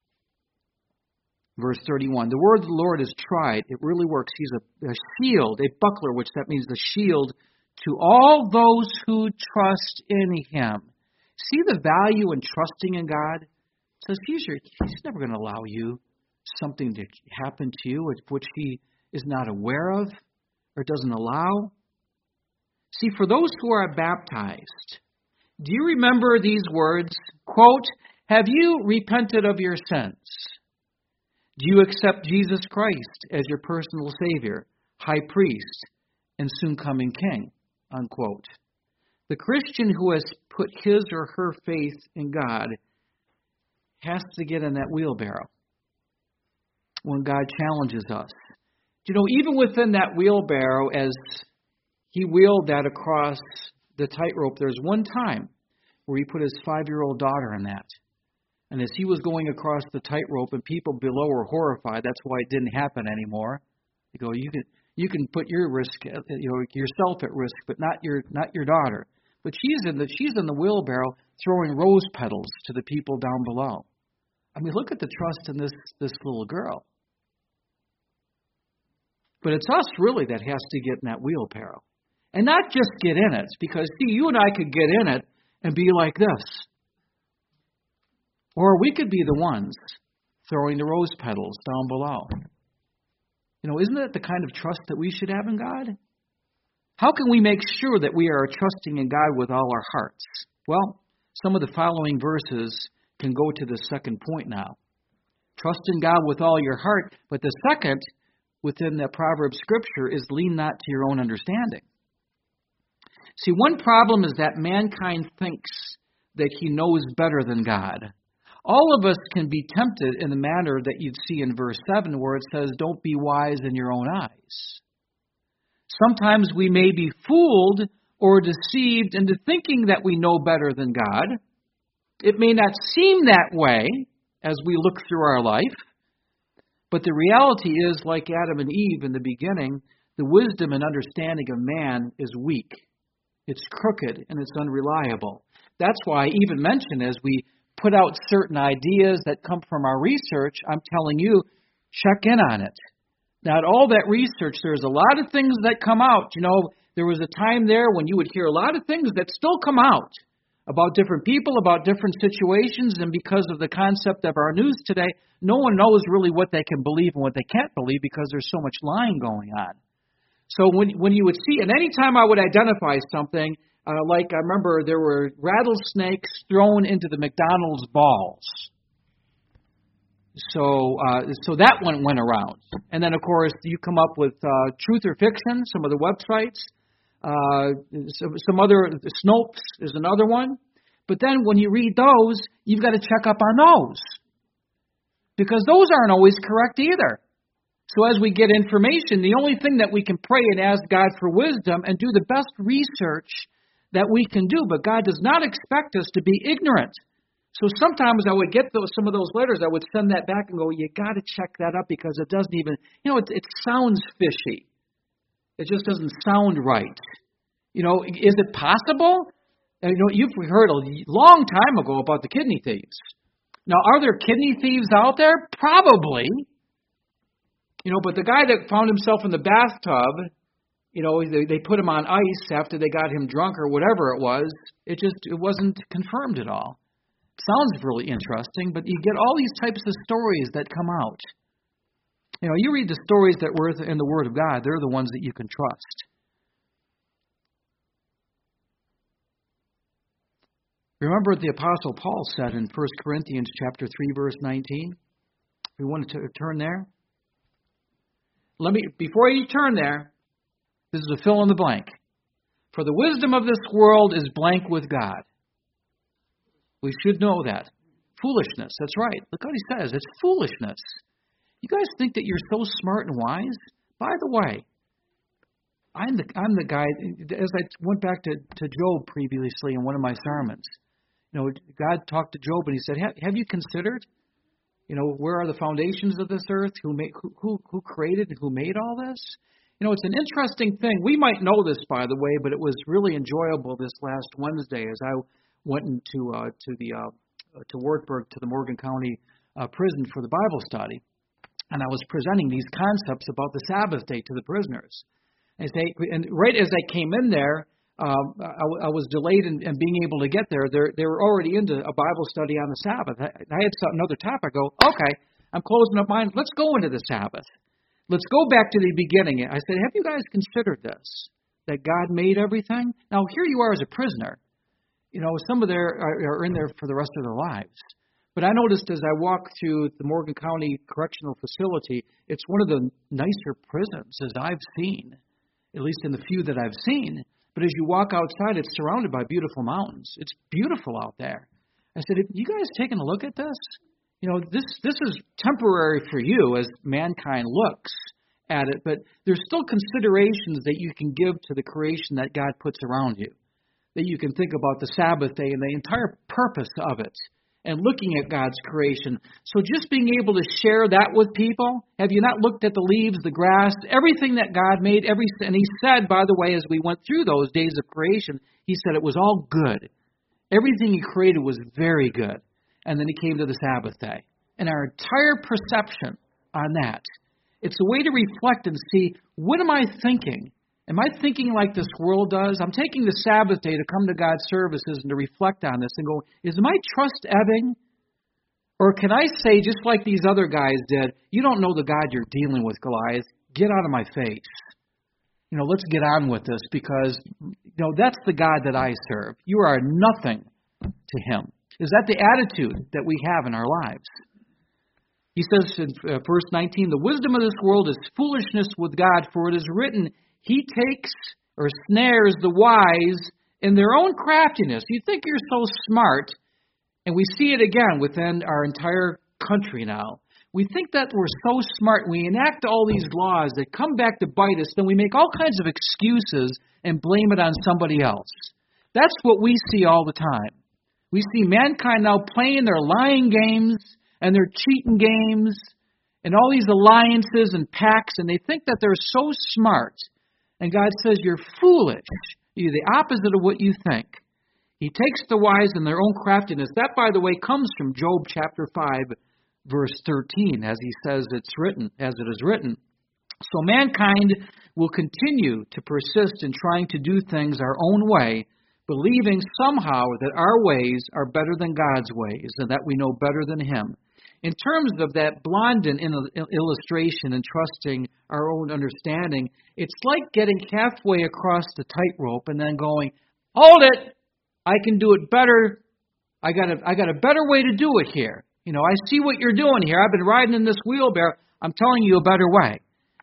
Verse 31, the word of the Lord is tried. It really works. He's a shield, a buckler, which that means the shield to all those who trust in Him. See the value in trusting in God? It says He's never going to allow you something to happen to you which He is not aware of or doesn't allow. See, for those who are baptized, do you remember these words? Quote, have you repented of your sins? Do you accept Jesus Christ as your personal Savior, High Priest, and soon coming King? Unquote. The Christian who has put his or her faith in God has to get in that wheelbarrow when God challenges us. You know, even within that wheelbarrow, as He wheeled that across the tightrope, there's one time where He put His 5-year-old daughter in that. And as He was going across the tightrope and people below were horrified, that's why it didn't happen anymore. You go, you can put your risk, yourself at risk, but not your daughter. But she's in the wheelbarrow throwing rose petals to the people down below. I mean, look at the trust in this little girl. But it's us really that has to get in that wheelbarrow. And not just get in it, because see, you and I could get in it and be like this. Or we could be the ones throwing the rose petals down below. You know, isn't that the kind of trust that we should have in God? How can we make sure that we are trusting in God with all our hearts? Well, some of the following verses can go to the second point now. Trust in God with all your heart, but the second within the Proverbs scripture is lean not to your own understanding. See, one problem is that mankind thinks that he knows better than God. All of us can be tempted in the manner that you'd see in verse 7 where it says, don't be wise in your own eyes. Sometimes we may be fooled or deceived into thinking that we know better than God. It may not seem that way as we look through our life, but the reality is, like Adam and Eve in the beginning, the wisdom and understanding of man is weak. It's crooked and it's unreliable. That's why I even mention as we put out certain ideas that come from our research, I'm telling you, check in on it. Now, all that research, there's a lot of things that come out. You know, there was a time there when you would hear a lot of things that still come out about different people, about different situations, and because of the concept of our news today, no one knows really what they can believe and what they can't believe because there's so much lying going on. So when you would see, and any time I would identify something, like I remember there were rattlesnakes thrown into the McDonald's balls. So that one went around. And then, of course, you come up with Truth or Fiction, some of the websites. Some other, Snopes is another one. But then when you read those, you've got to check up on those. Because those aren't always correct either. So as we get information, the only thing that we can pray and ask God for wisdom and do the best research that we can do. But God does not expect us to be ignorant. So sometimes I would get some of those letters, I would send that back and go, you got to check that up because it doesn't even, it sounds fishy. It just doesn't sound right. Is it possible? You've heard a long time ago about the kidney thieves. Now, are there kidney thieves out there? Probably. But the guy that found himself in the bathtub, they put him on ice after they got him drunk or whatever it was. It wasn't confirmed at all. Sounds really interesting, but you get all these types of stories that come out. You read the stories that were in the Word of God, they're the ones that you can trust. Remember what the Apostle Paul said in 1 Corinthians chapter 3, verse 19? We want to turn there. Before you turn there, this is a fill in the blank. For the wisdom of this world is blank with God. We should know that. Foolishness, that's right. Look what he says. It's foolishness. You guys think that you're so smart and wise? By the way, I'm the guy. As I went back to Job previously in one of my sermons, God talked to Job and He said, "Have you considered, where are the foundations of this earth? Who created and who made all this?" It's an interesting thing. We might know this, by the way, but it was really enjoyable this last Wednesday as I went into to Wartburg, to the Morgan County prison for the Bible study, and I was presenting these concepts about the Sabbath day to the prisoners. And right as I came in there, I was delayed in being able to get there. They were already into a Bible study on the Sabbath. I had another topic. I go, okay, I'm closing up mine. Let's go into the Sabbath. Let's go back to the beginning. I said, have you guys considered this, that God made everything? Now, here you are as a prisoner. Some of them are in there for the rest of their lives. But I noticed as I walked through the Morgan County Correctional Facility, it's one of the nicer prisons as I've seen, at least in the few that I've seen. But as you walk outside, it's surrounded by beautiful mountains. It's beautiful out there. I said, have you guys taken a look at this? This is temporary for you as mankind looks at it, but there's still considerations that you can give to the creation that God puts around you, that you can think about the Sabbath day and the entire purpose of it, and looking at God's creation. So just being able to share that with people, have you not looked at the leaves, the grass, everything that God made, and He said, by the way, as we went through those days of creation, He said it was all good. Everything He created was very good. And then He came to the Sabbath day. And our entire perception on that, it's a way to reflect and see, what am I thinking? Am I thinking like this world does? I'm taking the Sabbath day to come to God's services and to reflect on this and go, is my trust ebbing? Or can I say, just like these other guys did, you don't know the God you're dealing with, Goliath. Get out of my face. Let's get on with this because, that's the God that I serve. You are nothing to Him. Is that the attitude that we have in our lives? He says in verse 19, the wisdom of this world is foolishness with God, for it is written, He takes or snares the wise in their own craftiness. You think you're so smart, and we see it again within our entire country now. We think that we're so smart, we enact all these laws that come back to bite us, then we make all kinds of excuses and blame it on somebody else. That's what we see all the time. We see mankind now playing their lying games and their cheating games and all these alliances and pacts, and they think that they're so smart. And God says, you're foolish. You're the opposite of what you think. He takes the wise in their own craftiness. That, by the way, comes from Job chapter 5, verse 13, as he says it's written, as it is written. So mankind will continue to persist in trying to do things our own way, believing somehow that our ways are better than God's ways and that we know better than Him. In terms of that Blondin illustration and trusting our own understanding, it's like getting halfway across the tightrope and then going, hold it, I can do it better. I got a better way to do it here. I see what you're doing here. I've been riding in this wheelbarrow. I'm telling you a better way.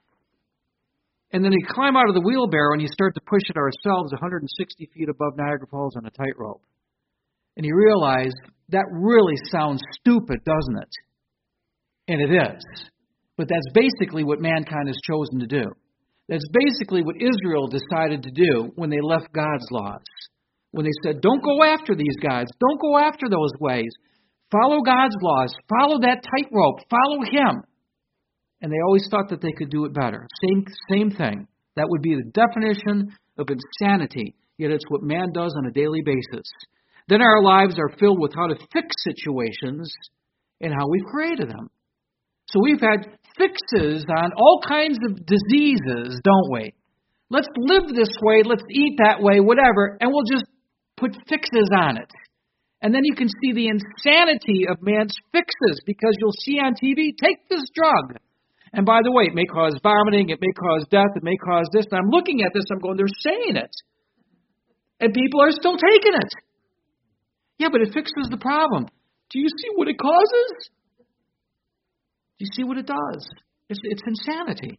And then you climb out of the wheelbarrow and you start to push it ourselves 160 feet above Niagara Falls on a tightrope. And you realize that really sounds stupid, doesn't it? And it is. But that's basically what mankind has chosen to do. That's basically what Israel decided to do when they left God's laws. When they said, don't go after these guys. Don't go after those ways. Follow God's laws. Follow that tightrope. Follow Him. And they always thought that they could do it better. Same thing. That would be the definition of insanity. Yet it's what man does on a daily basis. Then our lives are filled with how to fix situations and how we've created them. So we've had fixes on all kinds of diseases, don't we? Let's live this way, let's eat that way, whatever, and we'll just put fixes on it. And then you can see the insanity of man's fixes because you'll see on TV, take this drug. And by the way, it may cause vomiting, it may cause death, it may cause this. And I'm looking at this, I'm going, they're saying it. And people are still taking it. Yeah, but it fixes the problem. Do you see what it causes? Do you see what it does? It's insanity.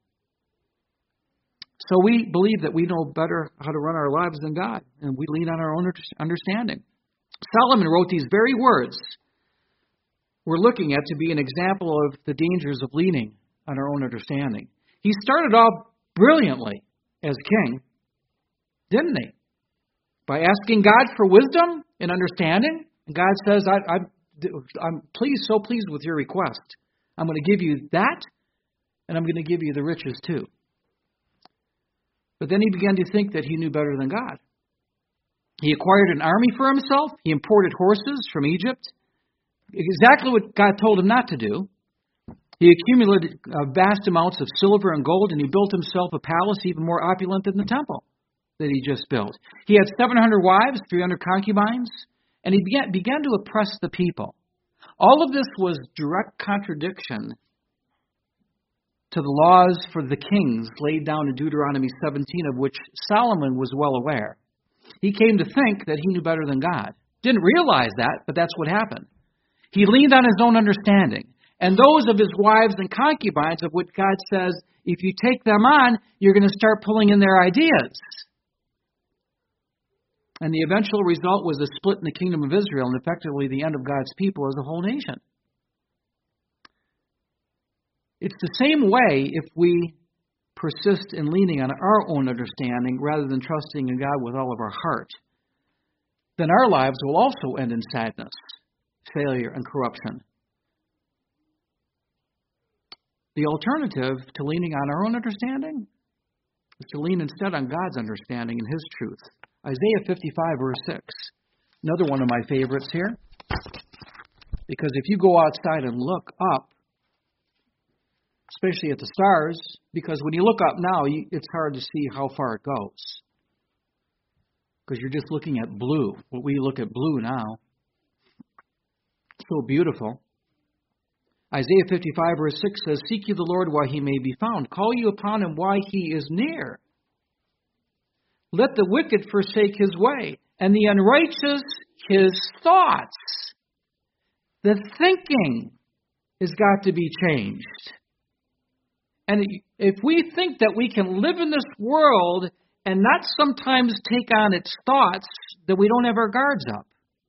So we believe that we know better how to run our lives than God, and we lean on our own understanding. Solomon wrote these very words we're looking at to be an example of the dangers of leaning on our own understanding. He started off brilliantly as king, didn't he? By asking God for wisdom and understanding. And God says, I'm so pleased with your request. I'm going to give you that, and I'm going to give you the riches too. But then he began to think that he knew better than God. He acquired an army for himself. He imported horses from Egypt. Exactly what God told him not to do. He accumulated vast amounts of silver and gold, and he built himself a palace even more opulent than the temple that he just built. He had 700 wives, 300 concubines, and he began to oppress the people. All of this was direct contradiction to the laws for the kings laid down in Deuteronomy 17, of which Solomon was well aware. He came to think that he knew better than God. Didn't realize that, but that's what happened. He leaned on his own understanding. And those of his wives and concubines, of which God says, if you take them on, you're going to start pulling in their ideas. And the eventual result was a split in the kingdom of Israel and effectively the end of God's people as a whole nation. It's the same way if we persist in leaning on our own understanding rather than trusting in God with all of our heart. Then our lives will also end in sadness, failure, and corruption. The alternative to leaning on our own understanding is to lean instead on God's understanding and His truth. Isaiah 55, verse 6. Another one of my favorites here. Because if you go outside and look up, especially at the stars, because when you look up now, it's hard to see how far it goes. Because you're just looking at blue. Well, we look at blue now. So beautiful. Isaiah 55, verse 6 says, Seek ye the Lord while He may be found. Call you upon Him while He is near. Let the wicked forsake his way, and the unrighteous his thoughts. The thinking has got to be changed. And if we think that we can live in this world and not sometimes take on its thoughts, then we don't have our guards up.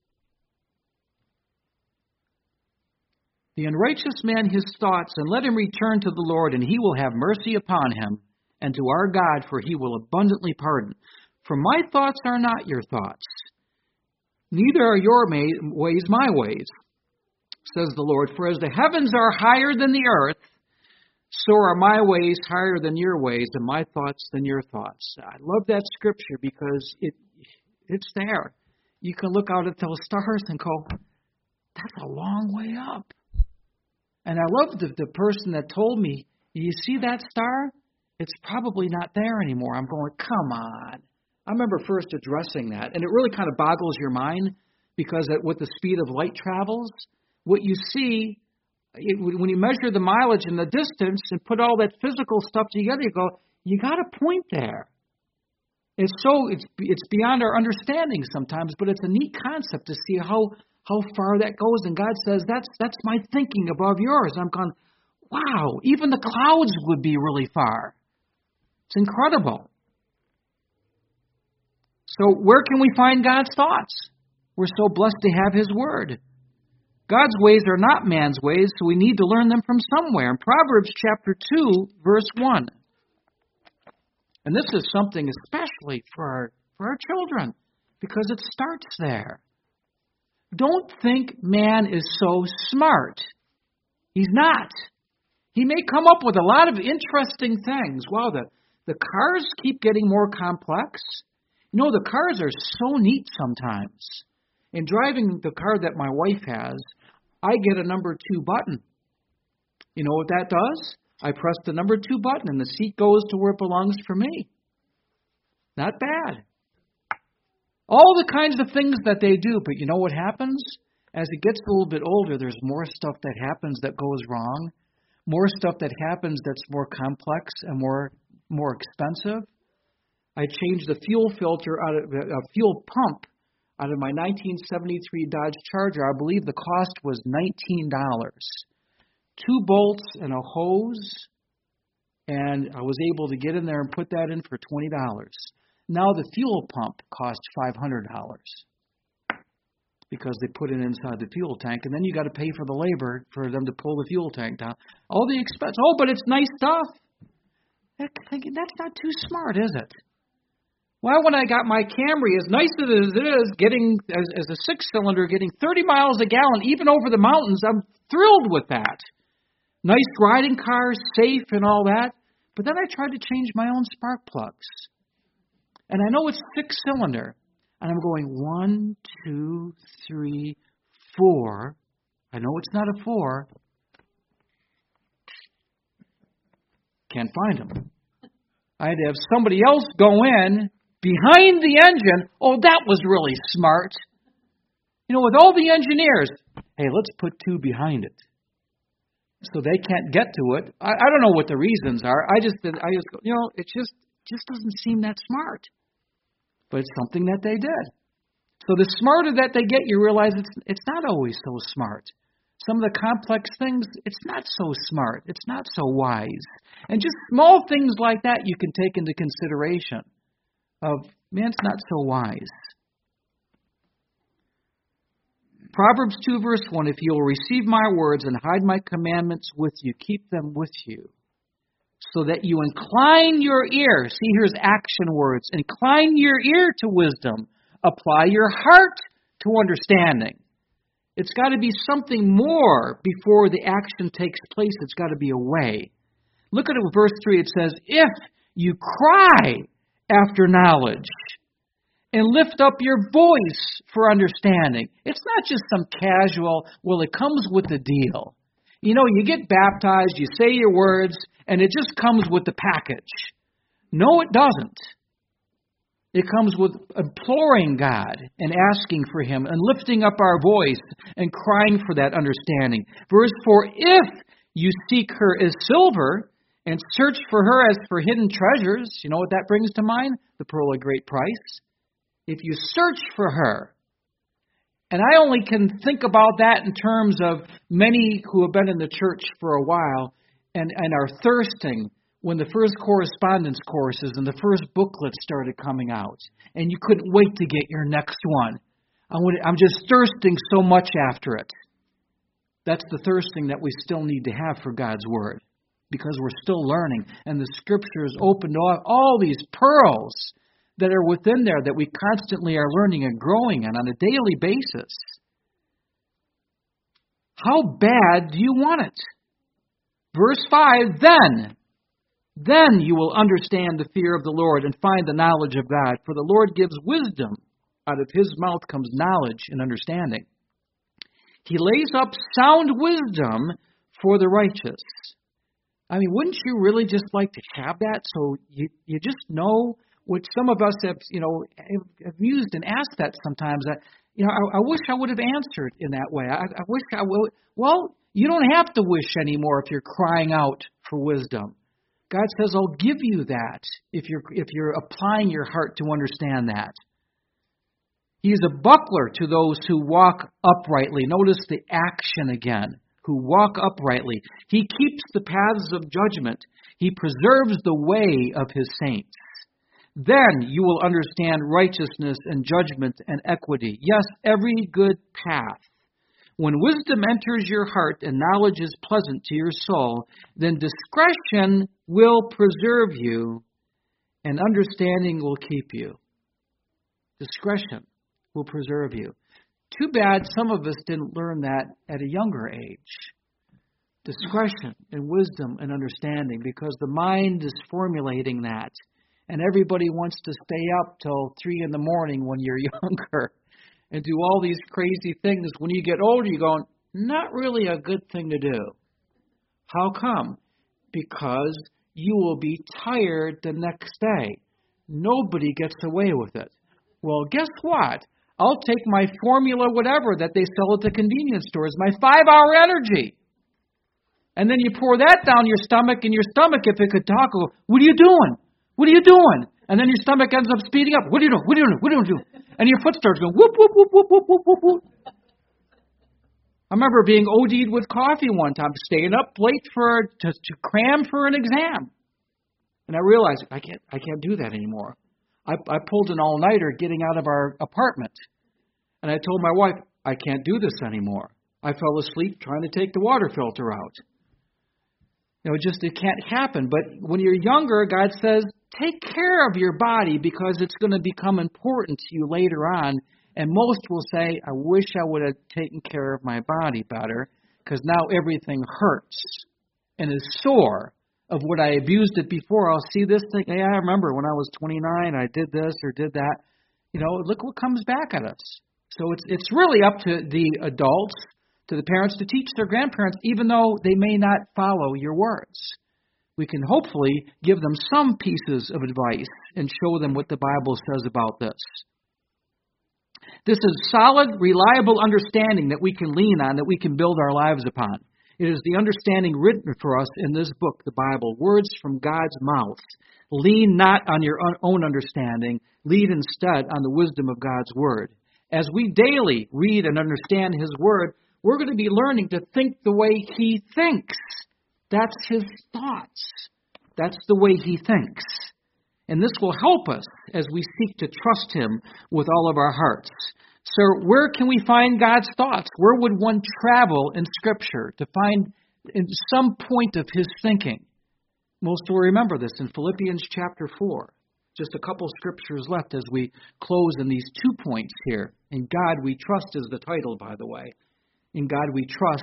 The unrighteous man his thoughts, and let him return to the Lord, and He will have mercy upon him, and to our God, for He will abundantly pardon. For my thoughts are not your thoughts, neither are your ways my ways, says the Lord. For as the heavens are higher than the earth, so are my ways higher than your ways, and my thoughts than your thoughts. I love that scripture because it's there. You can look out at those stars and go, that's a long way up. And I love the person that told me, you see that star? It's probably not there anymore. I'm going, come on. I remember first addressing that, and it really kind of boggles your mind because with the speed of light travels, what you see, when you measure the mileage and the distance and put all that physical stuff together, you go, you got a point there. It's beyond our understanding sometimes, but it's a neat concept to see how far that goes. And God says, that's my thinking above yours. And I'm going, wow, even the clouds would be really far. It's incredible. So where can we find God's thoughts? We're so blessed to have His Word. God's ways are not man's ways, so we need to learn them from somewhere. In Proverbs chapter 2, verse 1. And this is something especially for our children, because it starts there. Don't think man is so smart. He's not. He may come up with a lot of interesting things. Wow, the cars keep getting more complex. You know, the cars are so neat sometimes. In driving the car that my wife has, I get a number 2 button. You know what that does? I press the number 2 button and the seat goes to where it belongs for me. Not bad. All the kinds of things that they do, but you know what happens? As it gets a little bit older, there's more stuff that happens that goes wrong. More stuff that happens that's more complex and more expensive. I changed the fuel filter out of a fuel pump out of my 1973 Dodge Charger. I believe the cost was $19. 2 bolts and a hose, and I was able to get in there and put that in for $20. Now the fuel pump costs $500 because they put it inside the fuel tank, and then you got to pay for the labor for them to pull the fuel tank down. All the expense. Oh, but it's nice stuff. Thinking, that's not too smart, is it? Why, when I got my Camry, as nice as it is, getting as a 6-cylinder, getting 30 miles a gallon, even over the mountains, I'm thrilled with that. Nice riding car, safe and all that. But then I tried to change my own spark plugs. And I know it's 6-cylinder. And I'm going 1, 2, 3, 4. I know it's not a 4. Can't find them. I had to have somebody else go in behind the engine. Oh, that was really smart. With all the engineers, hey, let's put 2 behind it, so they can't get to it. I don't know what the reasons are. I just go, it just doesn't seem that smart. But it's something that they did. So the smarter that they get, you realize it's not always so smart. Some of the complex things, it's not so smart. It's not so wise. And just small things like that you can take into consideration of, man, it's not so wise. Proverbs 2 verse 1, if you will receive my words and hide my commandments with you, keep them with you, so that you incline your ear. See, here's action words. Incline your ear to wisdom. Apply your heart to understanding. It's got to be something more before the action takes place. It's got to be a way. Look at it, verse 3. It says, if you cry after knowledge and lift up your voice for understanding. It's not just some casual, well, it comes with the deal. You get baptized, you say your words, and it just comes with the package. No, it doesn't. It comes with imploring God and asking for Him and lifting up our voice and crying for that understanding. Verse 4, if you seek her as silver and search for her as for hidden treasures, you know what that brings to mind? The pearl of great price. If you search for her, and I only can think about that in terms of many who have been in the church for a while and are thirsting when the first correspondence courses and the first booklets started coming out. And you couldn't wait to get your next one. I'm just thirsting so much after it. That's the thirsting that we still need to have for God's Word, because we're still learning. And the Scriptures open all these pearls that are within there that we constantly are learning and growing in on a daily basis. How bad do you want it? Verse 5, then you will understand the fear of the Lord and find the knowledge of God. For the Lord gives wisdom. Out of His mouth comes knowledge and understanding. He lays up sound wisdom for the righteous. I mean, wouldn't you really just like to have that so you just know what some of us have used and asked that sometimes. I wish I would have answered in that way. I wish I would. Well, you don't have to wish anymore if you're crying out for wisdom. God says, I'll give you that if you're applying your heart to understand that. He is a buckler to those who walk uprightly. Notice the action again. Who walk uprightly. He keeps the paths of judgment. He preserves the way of His saints. Then you will understand righteousness and judgment and equity. Yes, every good path. When wisdom enters your heart and knowledge is pleasant to your soul, then discretion will preserve you and understanding will keep you. Discretion will preserve you. Too bad some of us didn't learn that at a younger age. Discretion and wisdom and understanding, because the mind is formulating that. And everybody wants to stay up till 3 a.m. when you're younger and do all these crazy things. When you get older, you're going, not really a good thing to do. How come? Because you will be tired the next day. Nobody gets away with it. Well, guess what? I'll take my formula whatever that they sell at the convenience stores, my 5-hour energy. And then you pour that down your stomach, and your stomach, if it could talk, will go, what are you doing? What are you doing? And then your stomach ends up speeding up. What are you doing? What are you doing? What are you doing? And your foot starts going whoop, whoop, whoop, whoop, whoop, whoop, whoop, whoop. I remember being OD'd with coffee one time, staying up late to cram for an exam. And I realized I can't do that anymore. I pulled an all-nighter getting out of our apartment. And I told my wife, I can't do this anymore. I fell asleep trying to take the water filter out. It can't happen. But when you're younger, God says, take care of your body because it's going to become important to you later on. And most will say, I wish I would have taken care of my body better because now everything hurts and is sore of what I abused it before. I'll see this thing. Hey, I remember when I was 29, I did this or did that. Look what comes back at us. So it's really up to the adults, to the parents, to teach their grandparents, even though they may not follow your words. We can hopefully give them some pieces of advice and show them what the Bible says about this. This is solid, reliable understanding that we can lean on, that we can build our lives upon. It is the understanding written for us in this book, the Bible, words from God's mouth. Lean not on your own understanding. Lean instead on the wisdom of God's Word. As we daily read and understand His Word, we're going to be learning to think the way He thinks. That's His thoughts. That's the way He thinks. And this will help us as we seek to trust Him with all of our hearts. So where can we find God's thoughts? Where would one travel in Scripture to find in some point of His thinking? Most will remember this in Philippians chapter 4. Just a couple scriptures left as we close in these 2 points here. In God we trust is the title, by the way. In God we trust, ?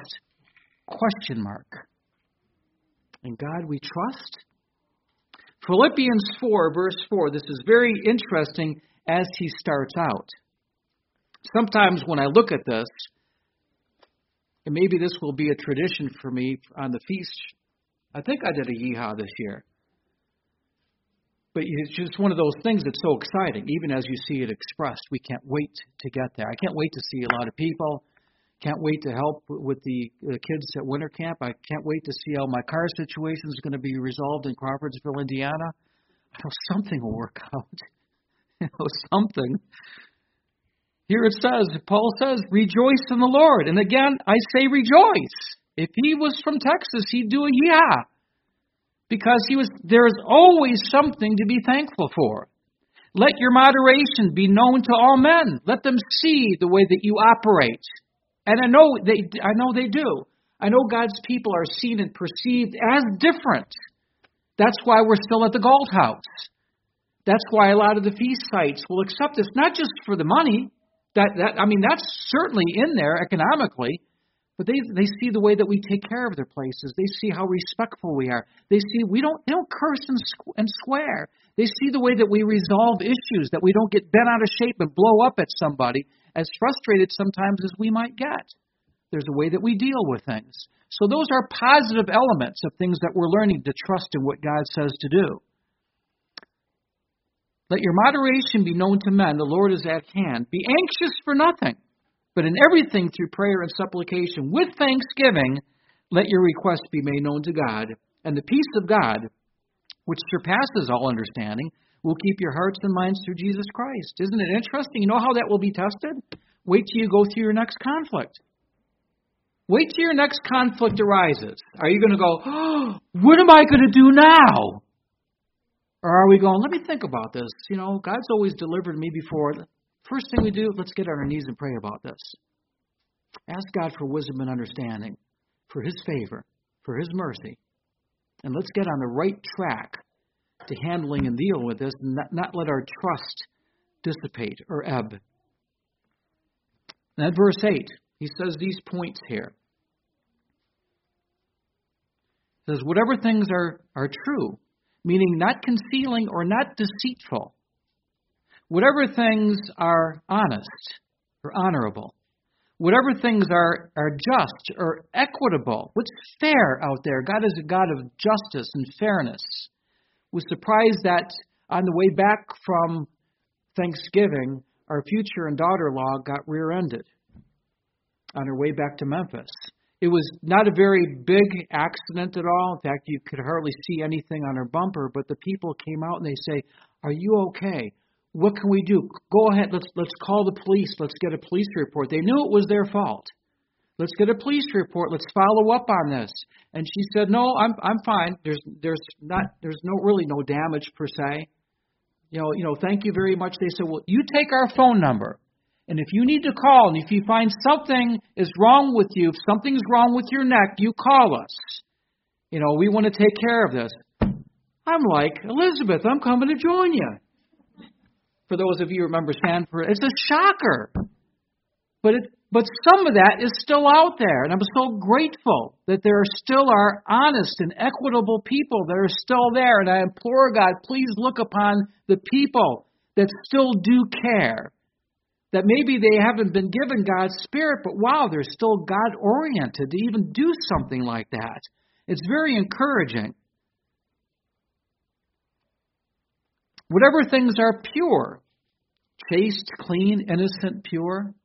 In God we trust? Philippians 4, verse 4. This is very interesting as he starts out. Sometimes when I look at this, and maybe this will be a tradition for me on the feast. I think I did a yeehaw this year. But it's just one of those things that's so exciting, even as you see it expressed. We can't wait to get there. I can't wait to see a lot of people. Can't wait to help with the kids at winter camp. I can't wait to see how my car situation is going to be resolved in Crawfordsville, Indiana. I know something will work out. Something. Here it says, Paul says, rejoice in the Lord. And again, I say rejoice. If he was from Texas, he'd do a yeah. Because there's always something to be thankful for. Let your moderation be known to all men. Let them see the way that you operate. And I know they do. I know God's people are seen and perceived as different. That's why we're still at the Galt House. That's why a lot of the feast sites will accept us, not just for the money. That's certainly in there economically. But they see the way that we take care of their places. They see how respectful we are. They see they don't curse and swear. They see the way that we resolve issues, that we don't get bent out of shape and blow up at somebody, as frustrated sometimes as we might get. There's a way that we deal with things. So those are positive elements of things that we're learning to trust in what God says to do. Let your moderation be known to men. The Lord is at hand. Be anxious for nothing. But in everything through prayer and supplication, with thanksgiving, let your requests be made known to God. And the peace of God, which surpasses all understanding, will keep your hearts and minds through Jesus Christ. Isn't it interesting? You know how that will be tested? Wait till you go through your next conflict. Wait till your next conflict arises. Are you going to go, oh, what am I going to do now? Or are we going, let me think about this. God's always delivered me before. First thing we do, let's get on our knees and pray about this. Ask God for wisdom and understanding, for His favor, for His mercy. And let's get on the right track to handling and dealing with this, and not let our trust dissipate or ebb. And at verse 8, he says these points here. He says, whatever things are true, meaning not concealing or not deceitful. Whatever things are honest or honorable, whatever things are just or equitable, what's fair out there? God is a God of justice and fairness. Was surprised that on the way back from Thanksgiving, our future and daughter-in-law got rear-ended on her way back to Memphis. It was not a very big accident at all. In fact, you could hardly see anything on her bumper, but the people came out and they say, are you okay? What can we do? Go ahead, let's call the police. Let's get a police report. They knew it was their fault. Let's get a police report. Let's follow up on this. And she said, no, I'm fine. There's really no damage per se. Thank you very much. They said, well, you take our phone number. And if you need to call, and if you find something is wrong with you, if something's wrong with your neck, you call us. We want to take care of this. I'm like, Elizabeth, I'm coming to join you. For those of you who remember Sanford, it's a shocker. But some of that is still out there, and I'm so grateful that there still are honest and equitable people that are still there. And I implore God, please look upon the people that still do care. That maybe they haven't been given God's Spirit, but wow, they're still God-oriented to even do something like that. It's very encouraging. Whatever things are pure, chaste, clean, innocent, pure.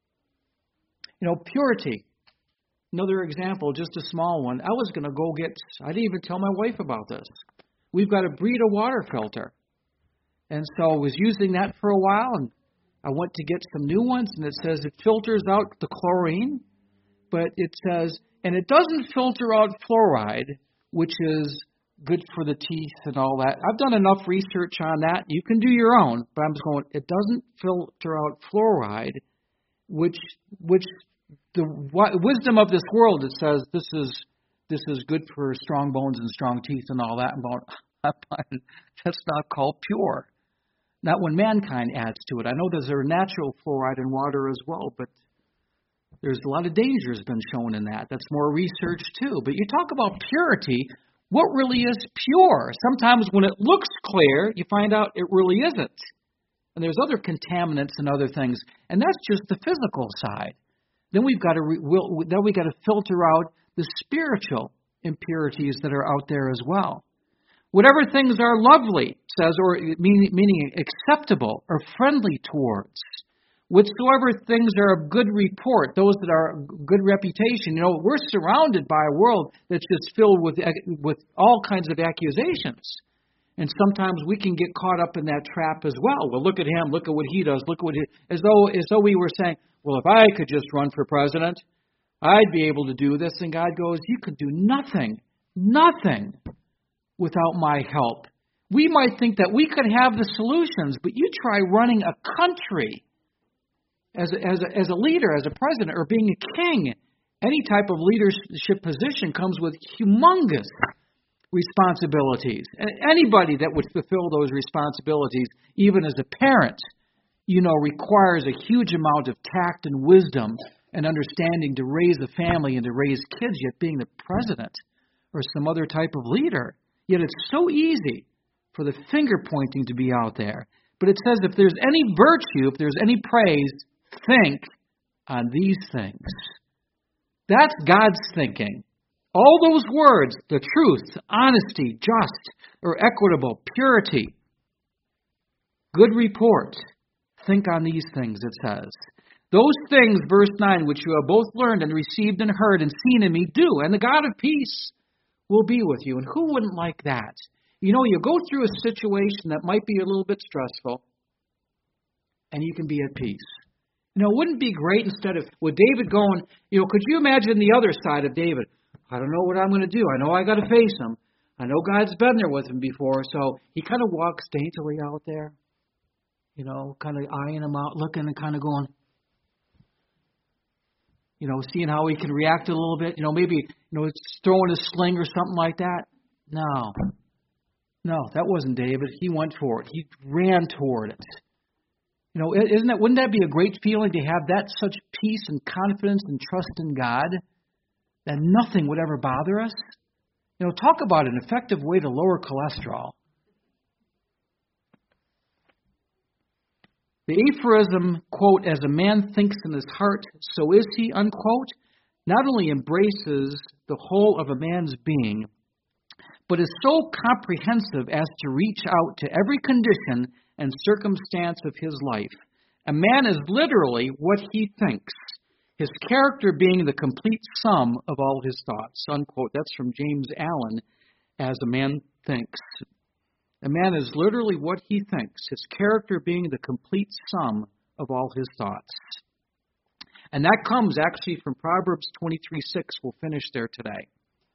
Purity. Another example, just a small one. I didn't even tell my wife about this. We've got a Brita water filter. And so I was using that for a while, and I went to get some new ones, and it says it filters out the chlorine, but it says, and it doesn't filter out fluoride, which is good for the teeth and all that. I've done enough research on that. You can do your own, but I'm just going, it doesn't filter out fluoride, which the wisdom of this world, it says this is good for strong bones and strong teeth and all that. That's not called pure. Not when mankind adds to it. I know there's a natural fluoride in water as well, but there's a lot of dangers been shown in that. That's more research too. But you talk about purity, what really is pure? Sometimes when it looks clear, you find out it really isn't. And there's other contaminants and other things, and that's just the physical side. Then we've got to filter out the spiritual impurities that are out there as well. Whatever things are lovely, says, or meaning acceptable or friendly towards. Whatsoever things are of good report, those that are good reputation. We're surrounded by a world that's just filled with all kinds of accusations. And sometimes we can get caught up in that trap as well. Well, look at him, look at what he does, look at what as though we were saying, well, if I could just run for president, I'd be able to do this. And God goes, you could do nothing without my help. We might think that we could have the solutions, but you try running a country as a leader, as a president, or being a king. Any type of leadership position comes with humongous responsibilities. And anybody that would fulfill those responsibilities, even as a parent, requires a huge amount of tact and wisdom and understanding to raise a family and to raise kids, yet being the president or some other type of leader. Yet it's so easy for the finger pointing to be out there. But it says if there's any virtue, if there's any praise, think on these things. That's God's thinking. All those words, the truth, honesty, just, or equitable, purity, good report, think on these things, it says. Those things, verse 9, which you have both learned and received and heard and seen in me, do, and the God of peace will be with you. And who wouldn't like that? You go through a situation that might be a little bit stressful, and you can be at peace. Wouldn't it be great instead of, with David going, could you imagine the other side of David? I don't know what I'm going to do. I know I got to face him. I know God's been there with him before, so he kind of walks daintily out there, kind of eyeing him out, looking and kind of going, seeing how he can react a little bit. Maybe, throwing a sling or something like that. No, that wasn't David. He went for it. He ran toward it. Wouldn't that be a great feeling to have that such peace and confidence and trust in God that nothing would ever bother us? Talk about an effective way to lower cholesterol. The aphorism, quote, as a man thinks in his heart, so is he, unquote, not only embraces the whole of a man's being, but is so comprehensive as to reach out to every condition and circumstance of his life. A man is literally what he thinks, his character being the complete sum of all his thoughts, unquote. That's from James Allen, as a man thinks. A man is literally what he thinks, his character being the complete sum of all his thoughts. And that comes actually from Proverbs 23:6. We'll finish there today.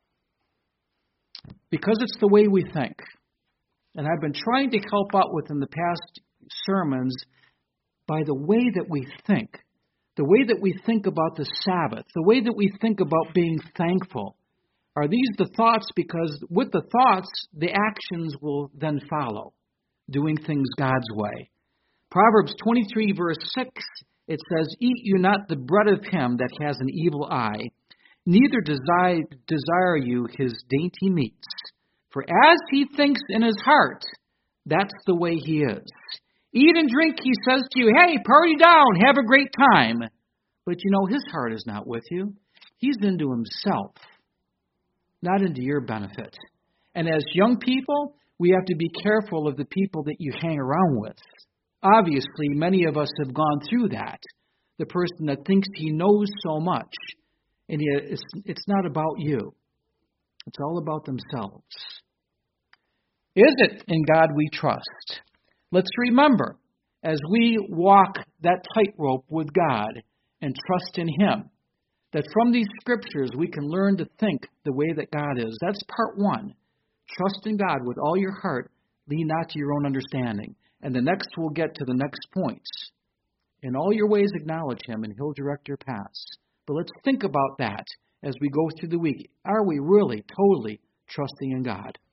Because it's the way we think. And I've been trying to help out within the past sermons by the way that we think. The way that we think about the Sabbath. The way that we think about being thankful. Are these the thoughts? Because with the thoughts, the actions will then follow, doing things God's way. Proverbs 23, verse 6, it says, "Eat you not the bread of him that has an evil eye, neither desire you his dainty meats. For as he thinks in his heart, that's the way he is. Eat and drink, he says to you, hey, party down, have a great time. But you know, his heart is not with you. He's into himself, not into your benefit. And as young people, we have to be careful of the people that you hang around with. Obviously, many of us have gone through that. The person that thinks he knows so much, and yet it's not about you. It's all about themselves. Is it in God we trust? Let's remember, as we walk that tightrope with God and trust in him, that from these scriptures we can learn to think the way that God is. That's part one. Trust in God with all your heart. Lean not to your own understanding. And the next we'll get to the next points. In all your ways acknowledge him, and he'll direct your paths. But let's think about that as we go through the week. Are we really totally trusting in God?